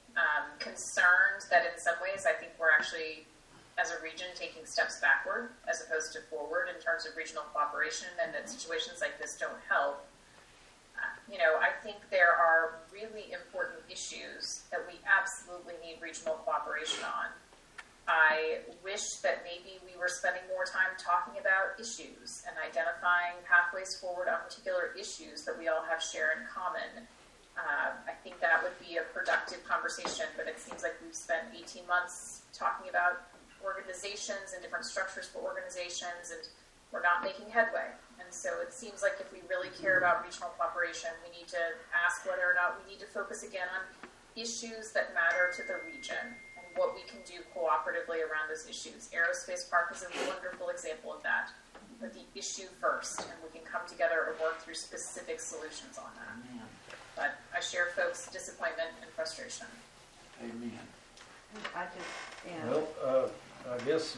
concerned that in some ways I think we're actually, as a region, taking steps backward as opposed to forward in terms of regional cooperation, and that situations like this don't help. Uh, you know, I think there are really important issues that we absolutely need regional cooperation on. I wish that maybe we were spending more time talking about issues and identifying pathways forward on particular issues that we all have share in common. Uh, I think that would be a productive conversation, but it seems like we've spent eighteen months talking about organizations and different structures for organizations, and we're not making headway. And so it seems like if we really care about regional cooperation, we need to ask whether or not we need to focus again on issues that matter to the region, what we can do cooperatively around those issues. Aerospace Park is a wonderful example of that. Put the issue first, and we can come together and work through specific solutions on that. Amen. But I share folks' disappointment and frustration. Amen. I just, you know. Well, uh, I guess,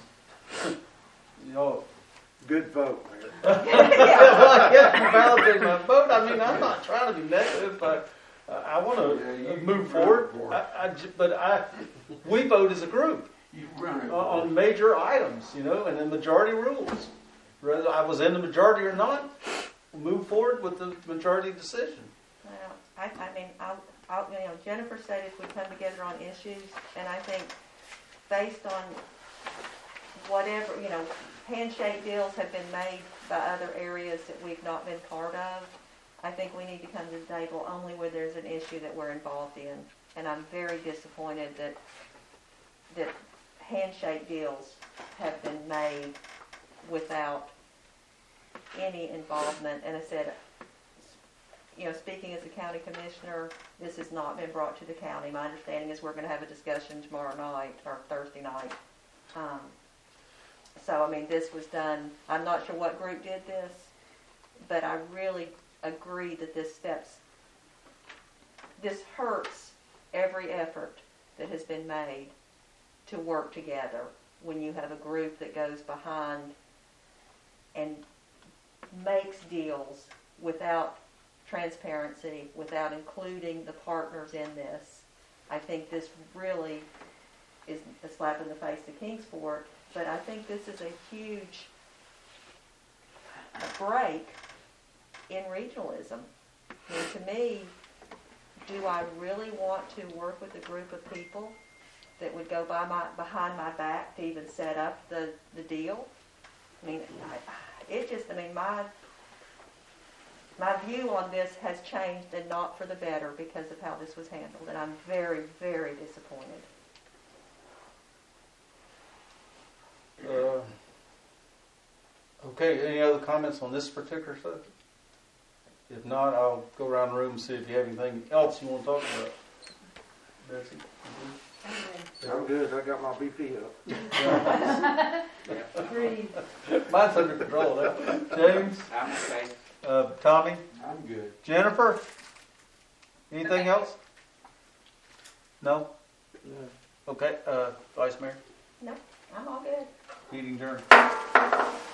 you know. Good vote, Mayor. Well, I guess to validate my vote, I mean, I'm not trying to be negative, but uh, I want to Yeah, you move run forward. for it. I, I j- but I, we vote as a group You run it. uh, on major items, you know, and the majority rules. Whether I was in the majority or not, move forward with the majority decision. Well, I, I mean, I'll, I'll, you know, Jennifer said if we come together on issues, and I think based on whatever, you know, handshake deals have been made by other areas that we've not been part of, I think we need to come to the table only where there's an issue that we're involved in. And I'm very disappointed that that handshake deals have been made without any involvement. And I said, you know, speaking as a county commissioner, this has not been brought to the county. My understanding is we're going to have a discussion tomorrow night or Thursday night. Um, so, I mean, this was done, I'm not sure what group did this, but I really agree that this steps, this hurts every effort that has been made to work together when you have a group that goes behind and makes deals without transparency, without including the partners in this. I think this really is a slap in the face to Kingsport, but I think this is a huge break in regionalism. I mean, to me, do I really want to work with a group of people that would go by my behind my back to even set up the, the deal? I mean, I, it just, I mean, my my view on this has changed, and not for the better, because of how this was handled, and I'm very, very disappointed. Uh, okay, any other comments on this particular subject? If not, I'll go around the room and see if you have anything else you want to talk about. Betsy? I'm good. I got my B P up. Agreed. Mine's under control now. James? I'm okay. Uh, Tommy? I'm good. Jennifer? Anything else? No? Okay, uh, Vice Mayor? No, I'm all good. Meeting adjourned.